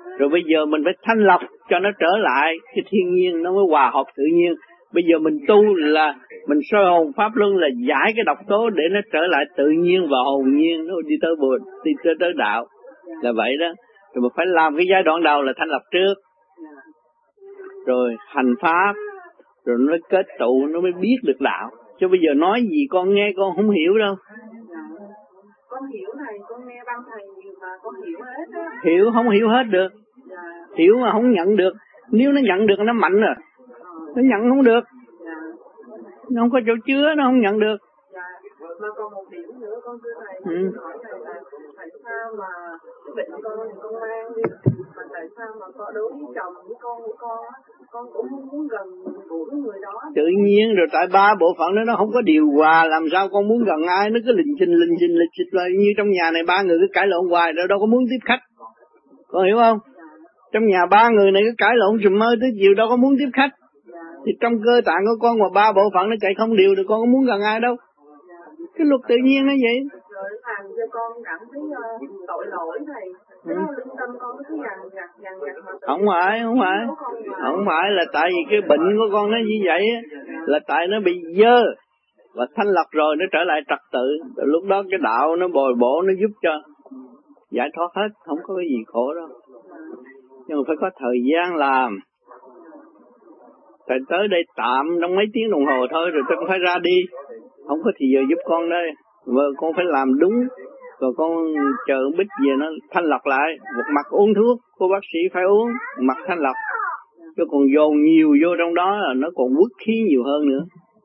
Rồi bây giờ mình phải thanh lọc cho nó trở lại cái thiên nhiên, nó mới hòa hợp tự nhiên. Bây giờ mình tu là mình soi hồn pháp luân là giải cái độc tố để nó trở lại tự nhiên và hồn nhiên, nó đi tới đạo. Là vậy đó. Rồi mình phải làm cái giai đoạn đầu là thanh lọc trước. Rồi hành pháp, rồi nó kết tụ, nó mới biết được đạo. Chứ bây giờ nói gì con nghe con không hiểu đâu. Con hiểu thầy, con nghe băng thầy nhiều mà con hiểu hết á. Hiểu không hiểu hết được. Hiểu mà không nhận được. Nếu nó nhận được nó mạnh rồi. Nó nhận không được. Nó không có chỗ chứa, nó không nhận được. Mà còn một điểm nữa con thưa thầy, hỏi thầy là tại sao mà cái bệnh con thì con mang đi, mà tại sao mà con đối với chồng với con của con cũng không muốn gần gũi người đó. Tự nhiên rồi, tại ba bộ phận đó nó không có điều hòa, làm sao con muốn gần ai, nó cứ lình xình là như trong nhà này ba người cứ cãi lộn hoài, đâu có muốn tiếp khách. Con hiểu không? Trong nhà ba người này cứ cãi lộn sùm mơ tới chiều đâu có muốn tiếp khách. Thì trong cơ tạng của con mà ba bộ phận nó chạy không đều được, con có muốn gần ai đâu. Cái luật tự nhiên nó vậy. Rồi làm cho con cảm thấy tội lỗi thầy. Cái đó lương tâm con cứ dằn vặt mà. Không phải là tại vì cái bệnh của con nó như vậy á, là tại nó bị dơ và thanh lọc rồi nó trở lại trật tự. Rồi lúc đó cái đạo nó bồi bổ, nó giúp cho giải thoát hết, không có cái gì khổ đâu. Nhưng mà phải có thời gian làm. Thầy tới đây tạm trong mấy tiếng đồng hồ thôi rồi tôi cũng phải ra đi. Không có thì giờ giúp con đây. Và con phải làm đúng. Rồi con chờ Bích về nó thanh lọc lại. Một mặt uống thuốc, cô bác sĩ phải uống. Một mặt thanh lọc. Chứ còn dồn nhiều vô trong đó là nó còn quất khí nhiều hơn nữa.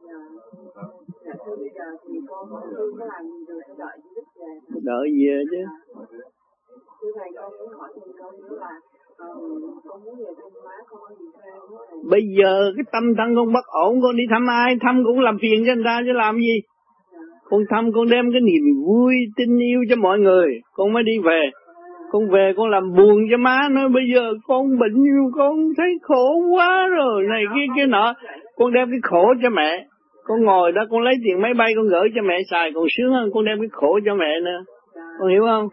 Đợi về chứ. Bây giờ cái tâm thân con bất ổn, con đi thăm ai, thăm cũng làm phiền cho người ta chứ làm gì. Con thăm con đem cái niềm vui, tình yêu cho mọi người, con mới đi về. Con về con làm buồn cho má, nói bây giờ con bệnh nhiều, con thấy khổ quá rồi, này kia nọ. Con đem cái khổ cho mẹ, con ngồi đó con lấy tiền máy bay con gửi cho mẹ xài còn sướng hơn con đem cái khổ cho mẹ nữa. Con hiểu không?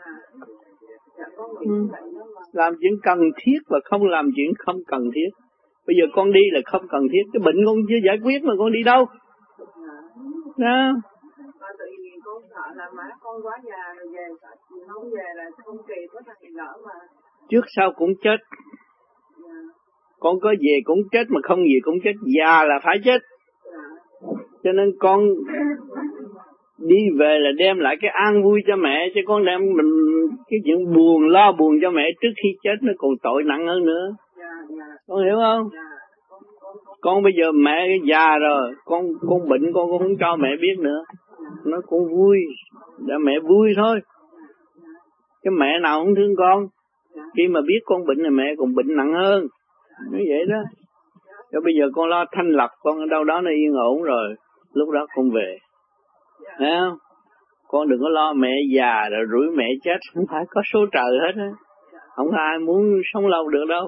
Làm chuyện cần thiết và không làm chuyện không cần thiết. Bây giờ con đi là không cần thiết. Cái bệnh con chưa giải quyết mà con đi đâu? Đó. Tự nhiên con sợ là má con quá già rồi về, không về là không kịp có thằng lỡ mà. Trước sau cũng chết. Con có về cũng chết mà không về cũng chết. Già là phải chết. Cho nên con đi về là đem lại cái an vui cho mẹ, chứ con đem mình cái chuyện buồn, lo buồn cho mẹ trước khi chết nó còn tội nặng hơn nữa. Con hiểu không? Con bây giờ mẹ già rồi, con bệnh con không cho mẹ biết nữa. Nó cũng vui, để mẹ vui thôi. Cái mẹ nào không thương con, khi mà biết con bệnh là mẹ còn bệnh nặng hơn. Nó vậy đó. Cho bây giờ con lo thanh lọc, con ở đâu đó nó yên ổn rồi, lúc đó con về. Thấy không? Con đừng có lo mẹ già rồi rủi mẹ chết, không phải có số trời hết á. Không có ai muốn sống lâu được đâu.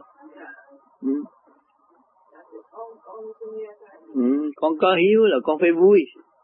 Con có hiếu là con phải vui.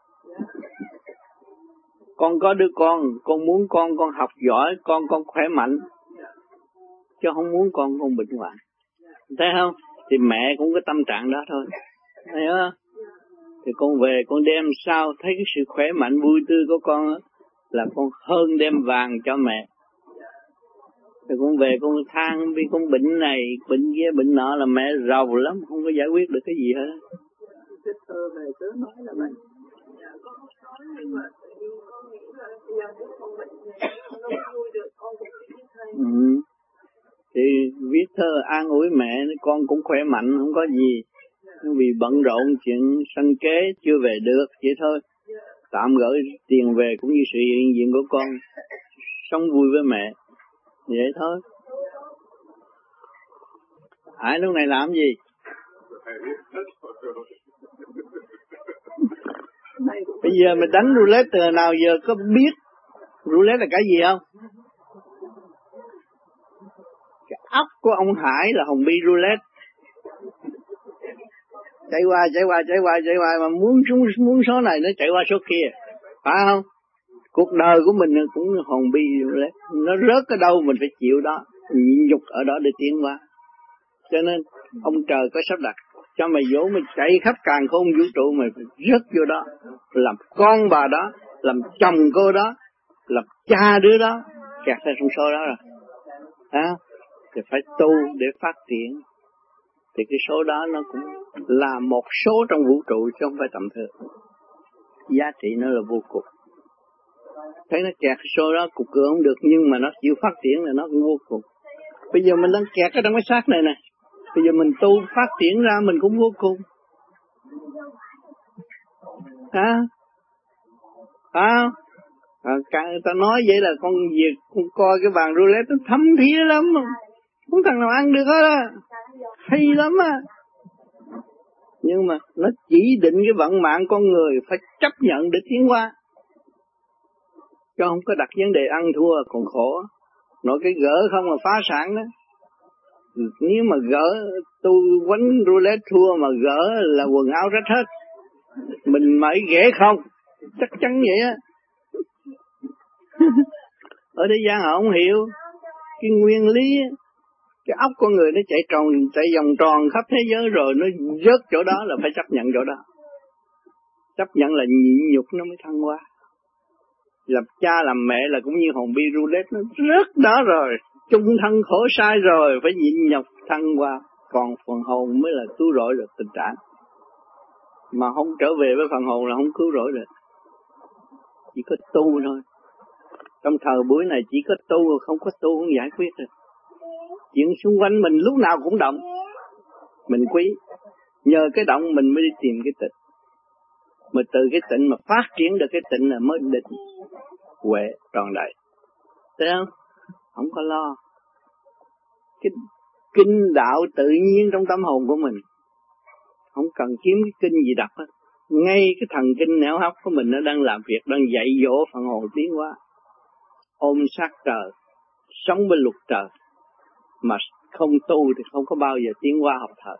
Con có đứa con muốn con học giỏi, con khỏe mạnh. Chứ không muốn con bệnh hoạn. Thấy không? Thì mẹ cũng có tâm trạng đó thôi. Thấy không? Thì con về con đem sao thấy cái sự khỏe mạnh vui tươi của con đó, là con hơn đem vàng cho mẹ. Thì con về con than vì con bệnh này, bệnh kia, bệnh nọ là mẹ rầu lắm, không có giải quyết được cái gì hết. Về cứ nói là bệnh. Con không nói nhưng mà con nghĩ là giờ nếu con bệnh này con không vui được, con cũng biết thay. Thì viết thơ an ủi mẹ, con cũng khỏe mạnh, không có gì. Nhưng vì bận rộn chuyện sanh kế chưa về được, vậy thôi. Tạm gửi tiền về cũng như sự hiện diện của con. Sống vui với mẹ. Vậy thôi. Hải lúc này làm gì? Bây giờ mình đánh roulette từ nào giờ có biết roulette là cái gì không? Cái óc của ông Hải là hồng bi roulette. Chạy qua mà muốn số này nó chạy qua số kia. Phải không? Cuộc đời của mình cũng hồng bi roulette. Nó rớt ở đâu mình phải chịu đó. nhịn nhục ở đó để tiến hóa. Cho nên ông trời có sắp đặt cho mày dỗ mày chạy khắp càn khôn vũ trụ, mày phải rớt vô đó, làm con bà đó, làm chồng cô đó, làm cha đứa đó, kẹt ra trong số đó rồi. Thì phải tu để phát triển. Thì cái số đó nó cũng là một số trong vũ trụ chứ không phải tầm thường. Giá trị nó là vô cùng. Thấy nó kẹt số đó cục cửa không được, nhưng mà nó chịu phát triển là nó cũng vô cùng. Bây giờ mình đang kẹt ở trong cái xác này nè, bây giờ mình tu phát triển ra mình cũng vô cùng. Người ta nói vậy là con coi cái bàn roulette nó thấm thía lắm, không thằng nào ăn được hết á, hay lắm á. Nhưng mà nó chỉ định cái vận mạng con người phải chấp nhận để tiến qua, chứ không có đặt vấn đề ăn thua còn khổ. Nói cái gỡ không mà phá sản đó. Nếu mà gỡ tu quánh roulette thua mà gỡ là quần áo rách hết, mình mới ghẻ không, chắc chắn vậy á. Ở thế gian họ không hiểu cái nguyên lý, cái óc con người nó chạy vòng tròn khắp thế giới rồi nó rớt chỗ đó là phải chấp nhận chỗ đó. Chấp nhận là nhịn nhục nó mới thăng hoa. Làm cha làm mẹ là cũng như hồn bi roulette, nó rớt đó rồi, chung thân khổ sai rồi, phải nhịn nhục thăng hoa. Còn phần hồn mới là cứu rỗi được tình trạng. Mà không trở về với phần hồn là không cứu rỗi được. Chỉ có tu thôi. Trong thời buổi này chỉ có tu, không có tu không giải quyết được. Chuyện xung quanh mình lúc nào cũng động. Mình quý. Nhờ cái động mình mới đi tìm cái tịnh. Mà từ cái tịnh mà phát triển được cái tịnh là mới định huệ tròn đầy. Thấy không? Không có lo. Cái kinh đạo tự nhiên trong tâm hồn của mình. Không cần kiếm cái kinh gì đọc hết. Ngay cái thần kinh não hấp của mình nó đang làm việc, đang dạy dỗ phần hồn tiến hóa. Ôm sát trời, sống với luật trời. Mà không tu thì không có bao giờ tiến hóa học thờ.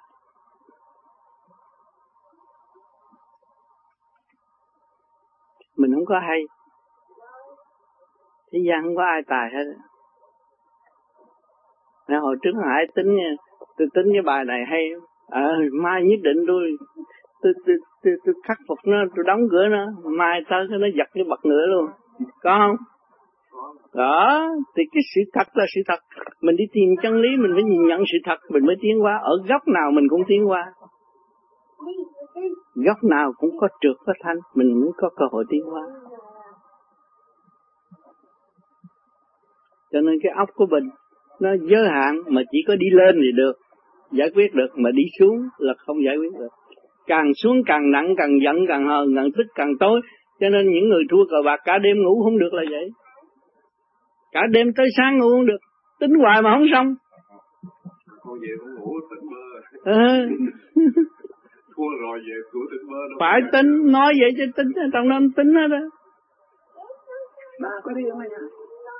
Mình không có hay. Thế gian không có ai tài hết. Hồi trước Hải tôi tính cái bài này hay. Mai nhất định tôi khắc phục nó, tôi đóng cửa nó. Mai tới nó giật cái bật ngựa luôn. Có không? Đó, thì cái sự thật là sự thật. Mình đi tìm chân lý, mình phải nhìn nhận sự thật, mình mới tiến hóa. Ở góc nào mình cũng tiến hóa. Góc nào cũng có trượt có thanh, mình mới có cơ hội tiến hóa. Cho nên cái óc của mình nó giới hạn, mà chỉ có đi lên thì được, giải quyết được, mà đi xuống là không giải quyết được. Càng xuống càng nặng, càng giận, càng hờn, càng tức, càng tối. Cho nên những người thua cờ bạc cả đêm ngủ không được là vậy. Cả đêm tới sáng ngủ không được, tính hoài mà không xong. Cô về cũng ngủ tỉnh mơ. Thua rồi về ngủ tỉnh mơ đâu. Phải tính, nói vậy chứ tính, trong đó tính hết đó. Bà có đi không anh ạ?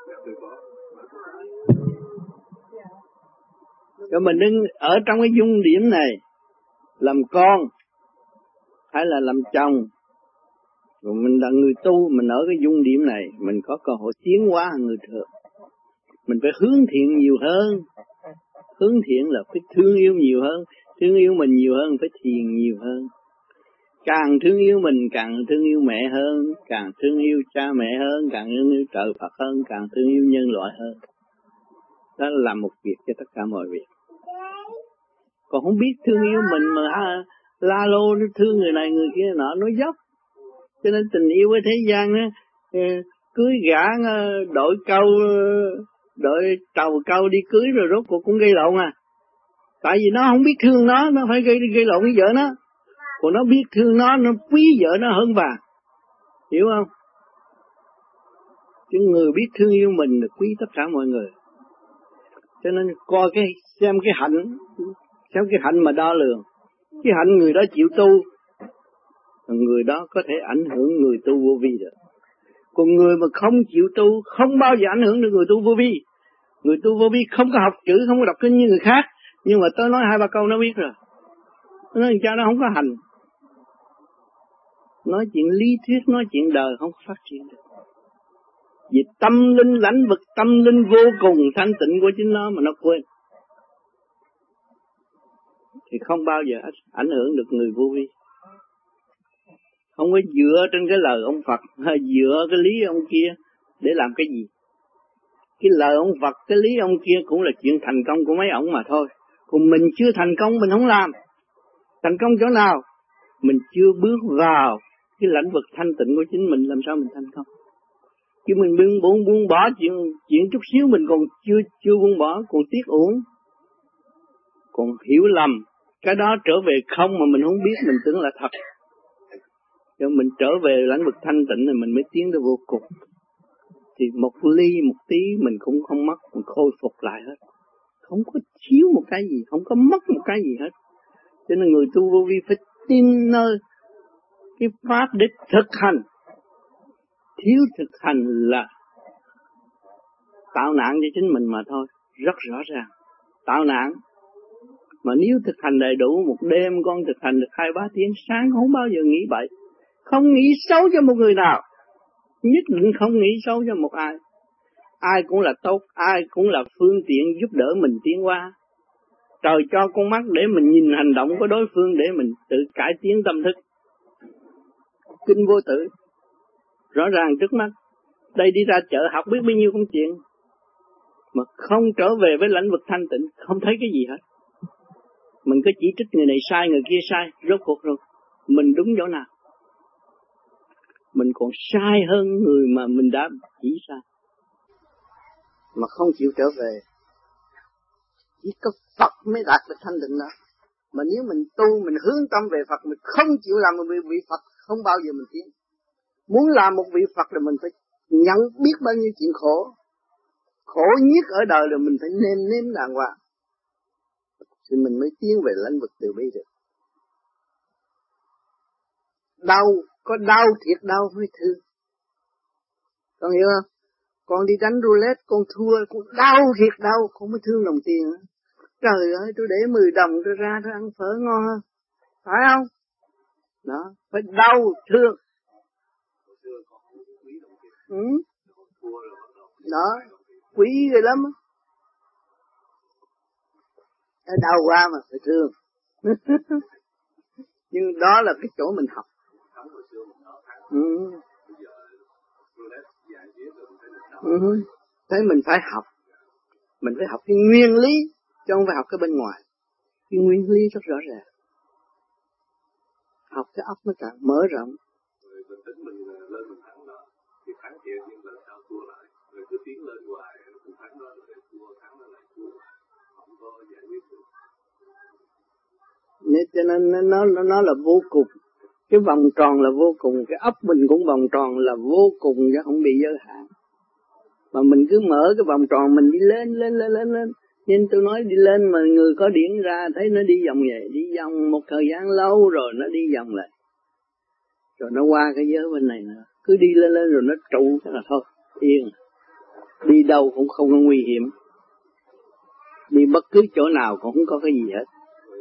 Rồi mình đứng ở trong cái dung điểm này, làm con hay là làm chồng, rồi mình là người tu, mình ở cái dung điểm này, mình có cơ hội tiến hóa hơn người thường. Mình phải hướng thiện nhiều hơn. Hướng thiện là phải thương yêu nhiều hơn. Thương yêu mình nhiều hơn, phải thiền nhiều hơn. Càng thương yêu mình, càng thương yêu mẹ hơn, càng thương yêu cha mẹ hơn, càng thương yêu trời Phật hơn, càng thương yêu nhân loại hơn. Đó là làm một việc cho tất cả mọi việc. Còn không biết thương yêu mình mà la lô thương người này người kia nọ, nói dốc. Cho nên tình yêu ở thế gian á, cưới gã đội tàu câu đi cưới rồi rốt cuộc cũng gây lộn à. Tại vì nó không biết thương nó phải gây lộn với vợ nó. Còn nó biết thương nó quý vợ nó hơn bà. Hiểu không? Chứ người biết thương yêu mình là quý tất cả mọi người. Cho nên coi xem cái hạnh mà đo lường. Cái hạnh người đó chịu tu, người đó có thể ảnh hưởng người tu vô vi được. Còn người mà không chịu tu không bao giờ ảnh hưởng được người tu vô vi. Người tu vô vi không có học chữ, không có đọc kinh như người khác, nhưng mà tôi nói 2-3 câu nó biết rồi. Nó nói cha nó không có hành. Nói chuyện lý thuyết, nói chuyện đời không phát triển được. Vì tâm linh lãnh vực, tâm linh vô cùng thanh tịnh của chính nó mà nó quên, thì không bao giờ ảnh hưởng được người vô vi. Không có dựa trên cái lời ông Phật hay dựa cái lý ông kia để làm cái gì. Cái lời ông Phật, cái lý ông kia cũng là chuyện thành công của mấy ông mà thôi. Còn mình chưa thành công mình không làm. Thành công chỗ nào? Mình chưa bước vào cái lãnh vực thanh tịnh của chính mình, làm sao mình thành công? Chứ mình buông bỏ chuyện chút xíu mình còn chưa buông bỏ, còn tiếc uổng, còn hiểu lầm. Cái đó trở về không mà mình không biết, mình tưởng là thật. Cho mình trở về lãnh vực thanh tịnh thì mình mới tiến tới vô cùng. Thì một ly một tí mình cũng không mất, mình khôi phục lại hết. Không có thiếu một cái gì, không có mất một cái gì hết. Cho nên người tu vô vi phải tin nơi cái pháp để thực hành. Thiếu thực hành là tạo nạn cho chính mình mà thôi, rất rõ ràng. Tạo nạn. Mà nếu thực hành đầy đủ, một đêm con thực hành được 2-3 tiếng, sáng không bao giờ nghĩ bậy. Không nghĩ xấu cho một người nào. Nhất định không nghĩ xấu cho một ai. Ai cũng là tốt, ai cũng là phương tiện giúp đỡ mình tiến qua. Trời cho con mắt để mình nhìn hành động của đối phương để mình tự cải tiến tâm thức. Kinh vô tử, rõ ràng trước mắt. Đây đi ra chợ học biết bao nhiêu công chuyện, mà không trở về với lãnh vực thanh tịnh, không thấy cái gì hết. Mình cứ chỉ trích người này sai, người kia sai, rốt cuộc rồi mình đúng chỗ nào? Mình còn sai hơn người mà mình đã chỉ sai, mà không chịu trở về. Chỉ có Phật mới đạt được thanh tịnh đó. Mà nếu mình tu, mình hướng tâm về Phật, mình không chịu làm một vị Phật, không bao giờ mình tiến. Muốn làm một vị Phật là mình phải nhận biết bao nhiêu chuyện khổ. Khổ nhất ở đời là mình phải nếm đàng hoàng, thì mình mới tiến về lãnh vực từ bi được. Đau, có đau thiệt đau mới thương. Con hiểu không? Con đi đánh roulette, con thua, con đau thiệt đau, con mới thương đồng tiền. Trời ơi, tôi để 10 đồng tôi ra tôi ăn phở ngon hơn. Phải không? Đó, phải đau, thương. Đó, quý ghê lắm. Đau quá mà phải thương. Nhưng đó là cái chỗ mình học. Thế mình phải học. Mình phải học cái nguyên lý, chứ không phải học cái bên ngoài. Cái nguyên lý rất rõ ràng. Học cái óc nó càng mở rộng. Tính mình lên mình thắng đó, thì thắng thiệt nhưng mà sao thua lại. Rồi cứ tiến lên hoài, cũng thắng đó rồi thua, thắng đó lại thua. Không có giải quyết được. Nên cho nên nó là vô cùng. Cái vòng tròn là vô cùng, cái óc mình cũng vòng tròn là vô cùng chứ không bị giới hạn. Mà mình cứ mở cái vòng tròn mình đi lên. Nhưng tôi nói đi lên mà người có điển ra thấy nó đi vòng vậy, đi vòng một thời gian lâu rồi nó đi vòng lại. Rồi nó qua cái giới bên này nữa. Cứ đi lên rồi nó trụ cái là thôi, yên. Đi đâu cũng không có nguy hiểm. Đi bất cứ chỗ nào cũng không có cái gì hết.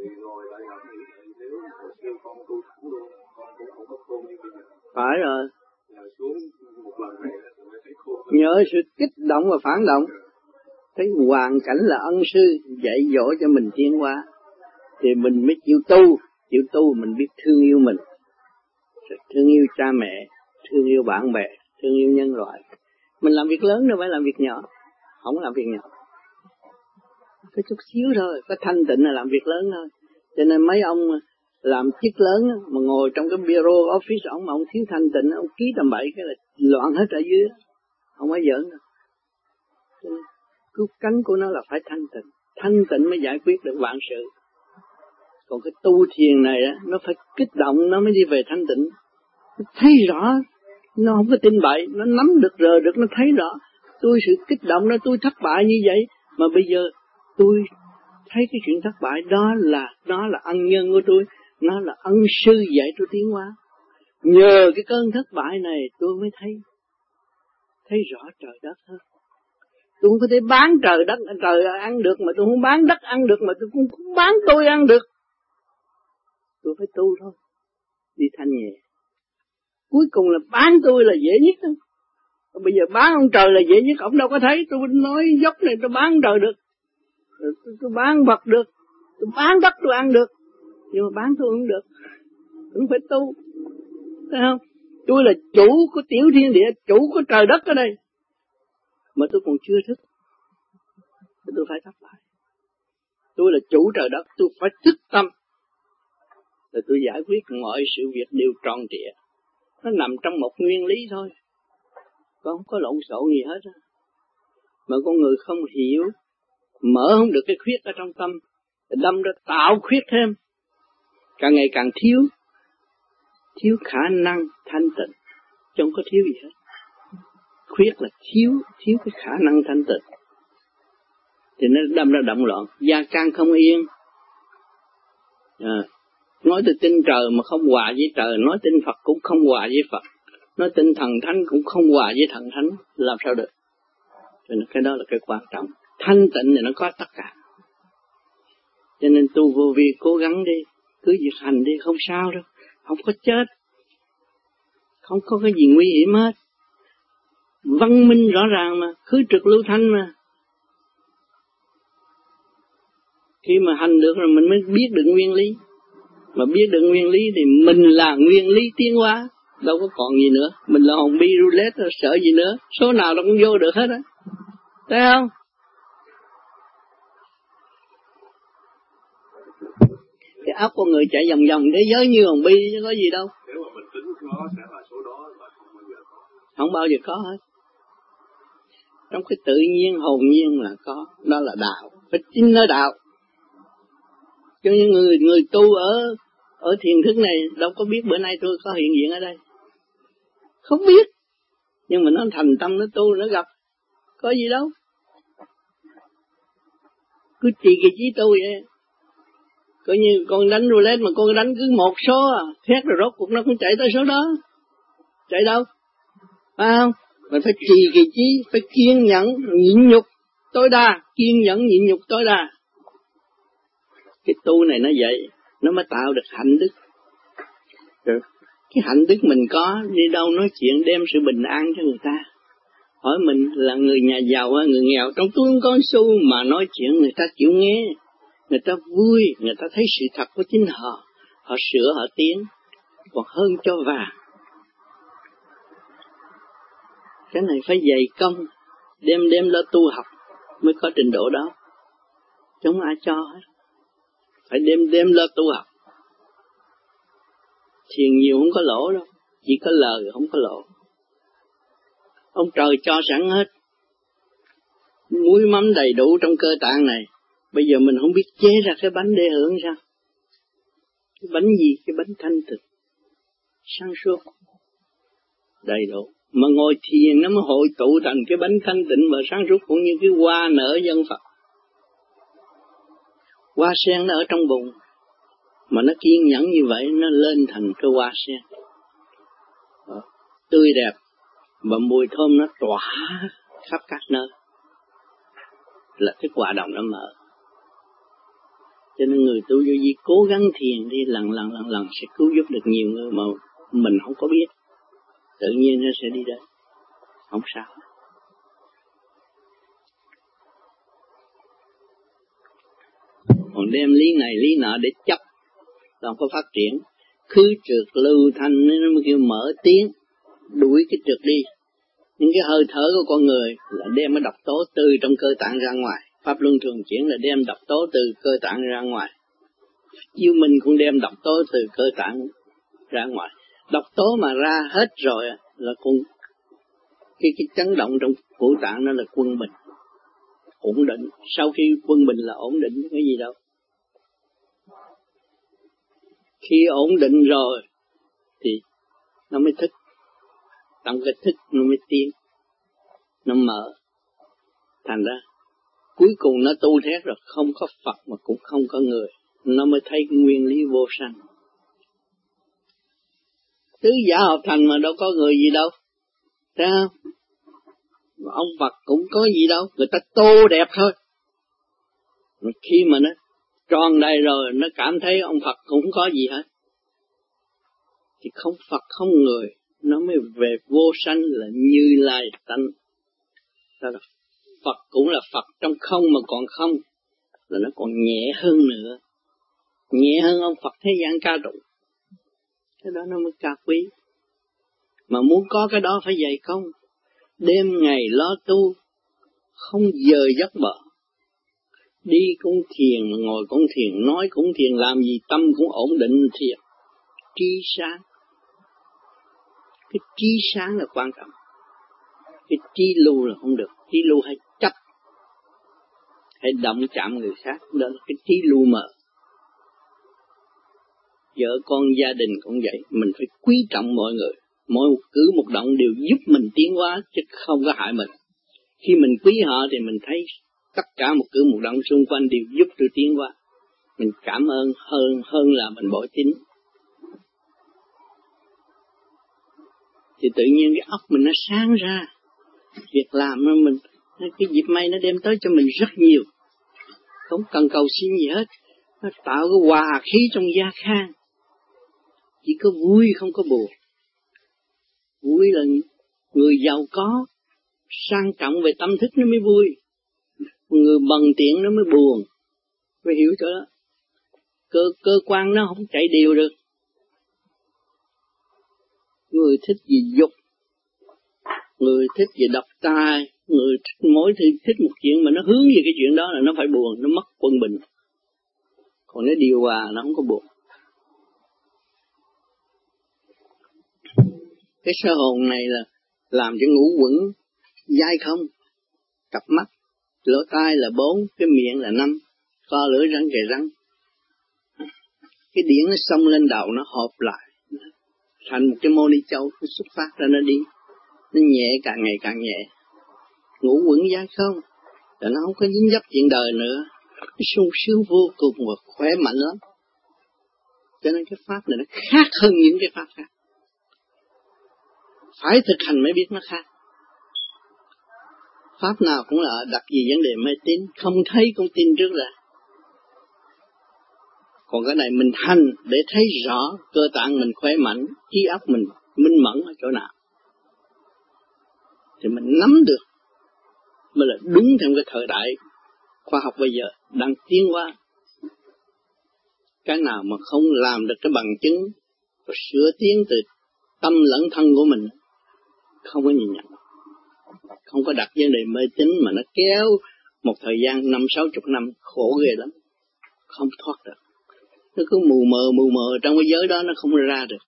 Phải rồi. Nhớ sự kích động và phản động. Thấy hoàn cảnh là ân sư dạy dỗ cho mình tiến hóa, thì mình mới chịu tu mình biết thương yêu mình, thương yêu cha mẹ, thương yêu bạn bè, thương yêu nhân loại. Mình làm việc lớn đâu phải làm việc nhỏ, không làm việc nhỏ. Có chút xíu thôi, có thanh tịnh là làm việc lớn thôi. Cho nên mấy ông làm chức lớn mà ngồi trong cái bureau office ông thiếu thanh tịnh, ông ký tầm bậy cái là loạn hết ở dưới, không có giỡn đâu. Cho nên cứu cánh của nó là phải thanh tịnh mới giải quyết được vạn sự. Còn cái tu thiền này á, nó phải kích động nó mới đi về thanh tịnh. Nó thấy rõ, nó không có tin bậy, nó nắm được rờ được, nó thấy rõ. Tôi sự kích động đó, tôi thất bại như vậy, mà bây giờ tôi thấy cái chuyện thất bại đó là ân nhân của tôi, nó là ân sư dạy tôi tiến hóa. Nhờ cái cơn thất bại này tôi mới thấy rõ trời đất hơn. Tôi không có thể bán trời đất trời ăn được, mà tôi không bán đất ăn được, mà tôi cũng không bán tôi ăn được. Tôi phải tu thôi, đi thanh nhẹ. Cuối cùng là bán tôi là dễ nhất đó. Bây giờ bán ông trời là dễ nhất, ông đâu có thấy. Tôi nói dốc này tôi bán ông trời được, tôi bán vật được, tôi bán đất tôi ăn được, nhưng mà bán tôi không được. Tôi phải tu, thấy không? Tôi là chủ của tiểu thiên địa, chủ của trời đất ở đây, mà tôi còn chưa thức, tôi phải thất bại. Tôi là chủ trời đất, tôi phải thức tâm, rồi tôi giải quyết mọi sự việc đều tròn trịa. Nó nằm trong một nguyên lý thôi, không có lộn xộn gì hết á. Mà con người không hiểu, mở không được cái khuyết ở trong tâm, đâm ra tạo khuyết thêm, càng ngày càng thiếu khả năng thanh tịnh, chứ không có thiếu gì hết. Khuyết là thiếu cái khả năng thanh tịnh, thì nó đâm ra động loạn, gia can không yên. Nói tôi tin trời mà không hòa với trời, nói tin Phật cũng không hòa với Phật, nói tin thần thánh cũng không hòa với thần thánh, làm sao được? Cho nên cái đó là cái quan trọng. Thanh tịnh thì nó có tất cả. Cho nên tu vô vi cố gắng đi, cứ việc hành đi, không sao đâu, không có chết, không có cái gì nguy hiểm hết. Văn minh rõ ràng mà, khứ trực lưu thanh mà. Khi mà hành được rồi mình mới biết được nguyên lý. Mà biết được nguyên lý thì mình là nguyên lý tiến hóa, đâu có còn gì nữa. Mình là hồn bi roulette, sợ gì nữa, số nào nó cũng vô được hết á. Thấy không? Cái óc con người chạy vòng vòng thế giới như hồn bi chứ có gì đâu. Nếu mà mình tính nó sẽ là số đó mà không bao giờ có. Không bao giờ có hết. Trong cái tự nhiên hồn nhiên là có, đó là đạo, phải tin nơi đạo. Cho những người tu ở thiền thức này đâu có biết bữa nay tôi có hiện diện ở đây, không biết, nhưng mà nó thành tâm nó tu nó gặp, có gì đâu, cứ trì cái trí tu vậy. Coi như con đánh roulette mà con đánh cứ một số thét rồi rốt cuộc nó cũng chạy tới số đó, chạy đâu, phải không? Mình phải trì kỳ trí, phải kiên nhẫn nhịn nhục tối đa, kiên nhẫn nhịn nhục tối đa. Cái tu này nó vậy, nó mới tạo được hạnh đức. Rồi cái hạnh đức mình có, đi đâu nói chuyện đem sự bình an cho người ta. Hỏi mình là người nhà giàu hay người nghèo, trong túi không có xu mà nói chuyện người ta chịu nghe, người ta vui, người ta thấy sự thật của chính họ, họ sửa họ tiến, còn hơn cho vàng. Cái này phải dày công, đem lo tu học mới có trình độ đó, chứ không ai cho hết. Phải đem lo tu học. Thiền nhiều không có lỗ đâu, chỉ có lời không có lỗ. Ông trời cho sẵn hết, muối mắm đầy đủ trong cơ tạng này. Bây giờ mình không biết chế ra cái bánh để hưởng sao? Cái bánh gì? Cái bánh thanh tịnh, sáng suốt, đầy đủ. Mà ngồi thiền nó mới hội tụ thành cái bánh thanh tịnh và sáng suốt, cũng như cái hoa nở dân Phật. Hoa sen nó ở trong bụng, mà nó kiên nhẫn như vậy, nó lên thành cái hoa sen tươi đẹp, và mùi thơm nó tỏa khắp các nơi, là cái quả đồng nó mở. Cho nên người tu vô vi cố gắng thiền đi, lần sẽ cứu giúp được nhiều người mà mình không có biết, tự nhiên nó sẽ đi đến, không sao. Còn đem lý này lý nọ để chấp, không có phát triển. Khứ trượt lưu thanh nó mới kêu mở tiếng, đuổi cái trượt đi. Những cái hơi thở của con người là đem cái độc tố từ trong cơ tạng ra ngoài. Pháp luân thường chuyển là đem độc tố từ cơ tạng ra ngoài. Chiêu minh cũng đem độc tố từ cơ tạng ra ngoài. Độc tố mà ra hết rồi là con cái chấn động trong phủ tạng nó là quân bình, ổn định. Sau khi quân bình là ổn định, cái gì đâu. Khi ổn định rồi thì nó mới thức, trong cái thức nó mới tiến, nó mở. Thành ra cuối cùng nó tu thét rồi, không có Phật mà cũng không có người, nó mới thấy nguyên lý vô sanh. Tứ giả hợp thành mà đâu có người gì đâu, thấy không? Mà ông Phật cũng có gì đâu, người ta tô đẹp thôi. Mà khi mà nó tròn đầy rồi, nó cảm thấy ông Phật cũng không có gì hết. Thì không Phật không người, nó mới về vô sanh là Như Lai tánh. Đó là Phật cũng là Phật trong không mà còn không, là nó còn nhẹ hơn nữa, nhẹ hơn ông Phật thế gian ca tụng. Cái đó nó mới cao quý. Mà muốn có cái đó phải dày công, đêm ngày lo tu, không giờ giấc bờ. Đi cũng thiền, ngồi cũng thiền, nói cũng thiền, làm gì tâm cũng ổn định thiền. Trí sáng. Cái trí sáng là quan trọng. Cái trí lưu là không được. Trí lưu hay chấp, hay động chạm người khác, đó là cái trí lưu mờ. Vợ con gia đình cũng vậy, mình phải quý trọng mọi người. Mỗi một cử một động đều giúp mình tiến hóa, chứ không có hại mình. Khi mình quý họ thì mình thấy tất cả một cử một động xung quanh đều giúp tôi tiến hóa. Mình cảm ơn hơn là mình bỏ tín. Thì tự nhiên cái óc mình nó sáng ra. Việc làm nó mình, cái dịp may nó đem tới cho mình rất nhiều. Không cần cầu xin gì hết. Nó tạo cái hòa khí trong gia khang. Chỉ có vui không có buồn. Vui là người giàu có, sang trọng về tâm thức nó mới vui. Người bằng tiện nó mới buồn. Phải hiểu chỗ đó. Cơ quan nó không chạy đều được. Người thích gì dục, người thích gì độc tài, người thích mỗi thứ thích một chuyện mà nó hướng về cái chuyện đó là nó phải buồn, nó mất quân bình. Còn nó điều hòa nó không có buồn. Cái sơ hồn này là làm cho ngũ quẩn dai không, cặp mắt, lỗ tai là 4, cái miệng là 5, co lưỡi răng kề răng. Cái điển nó xông lên đầu nó hợp lại, thành một cái mô ni châu, nó xuất phát ra nó đi, nó nhẹ càng ngày càng nhẹ. Ngũ quẩn dai không, là nó không có dính dấp chuyện đời nữa, nó sung sướng vô cùng và khỏe mạnh lắm. Cho nên cái pháp này nó khác hơn những cái pháp khác. Phải thực hành mới biết nó khác. Pháp nào cũng là đặt gì vấn đề mê tín, không thấy cũng tin trước ra. Còn cái này mình hành để thấy rõ cơ tạng mình khỏe mạnh, trí óc mình minh mẫn ở chỗ nào. Thì mình nắm được mới là đúng theo cái thời đại khoa học bây giờ đang tiến hóa. Cái nào mà không làm được cái bằng chứng và sửa tiến từ tâm lẫn thân của mình, không có nhìn nhận, không có đặt vấn đề mê tín mà nó kéo một thời gian 50-60 năm khổ ghê lắm, không thoát được. Nó cứ mù mờ trong cái giới đó nó không ra được.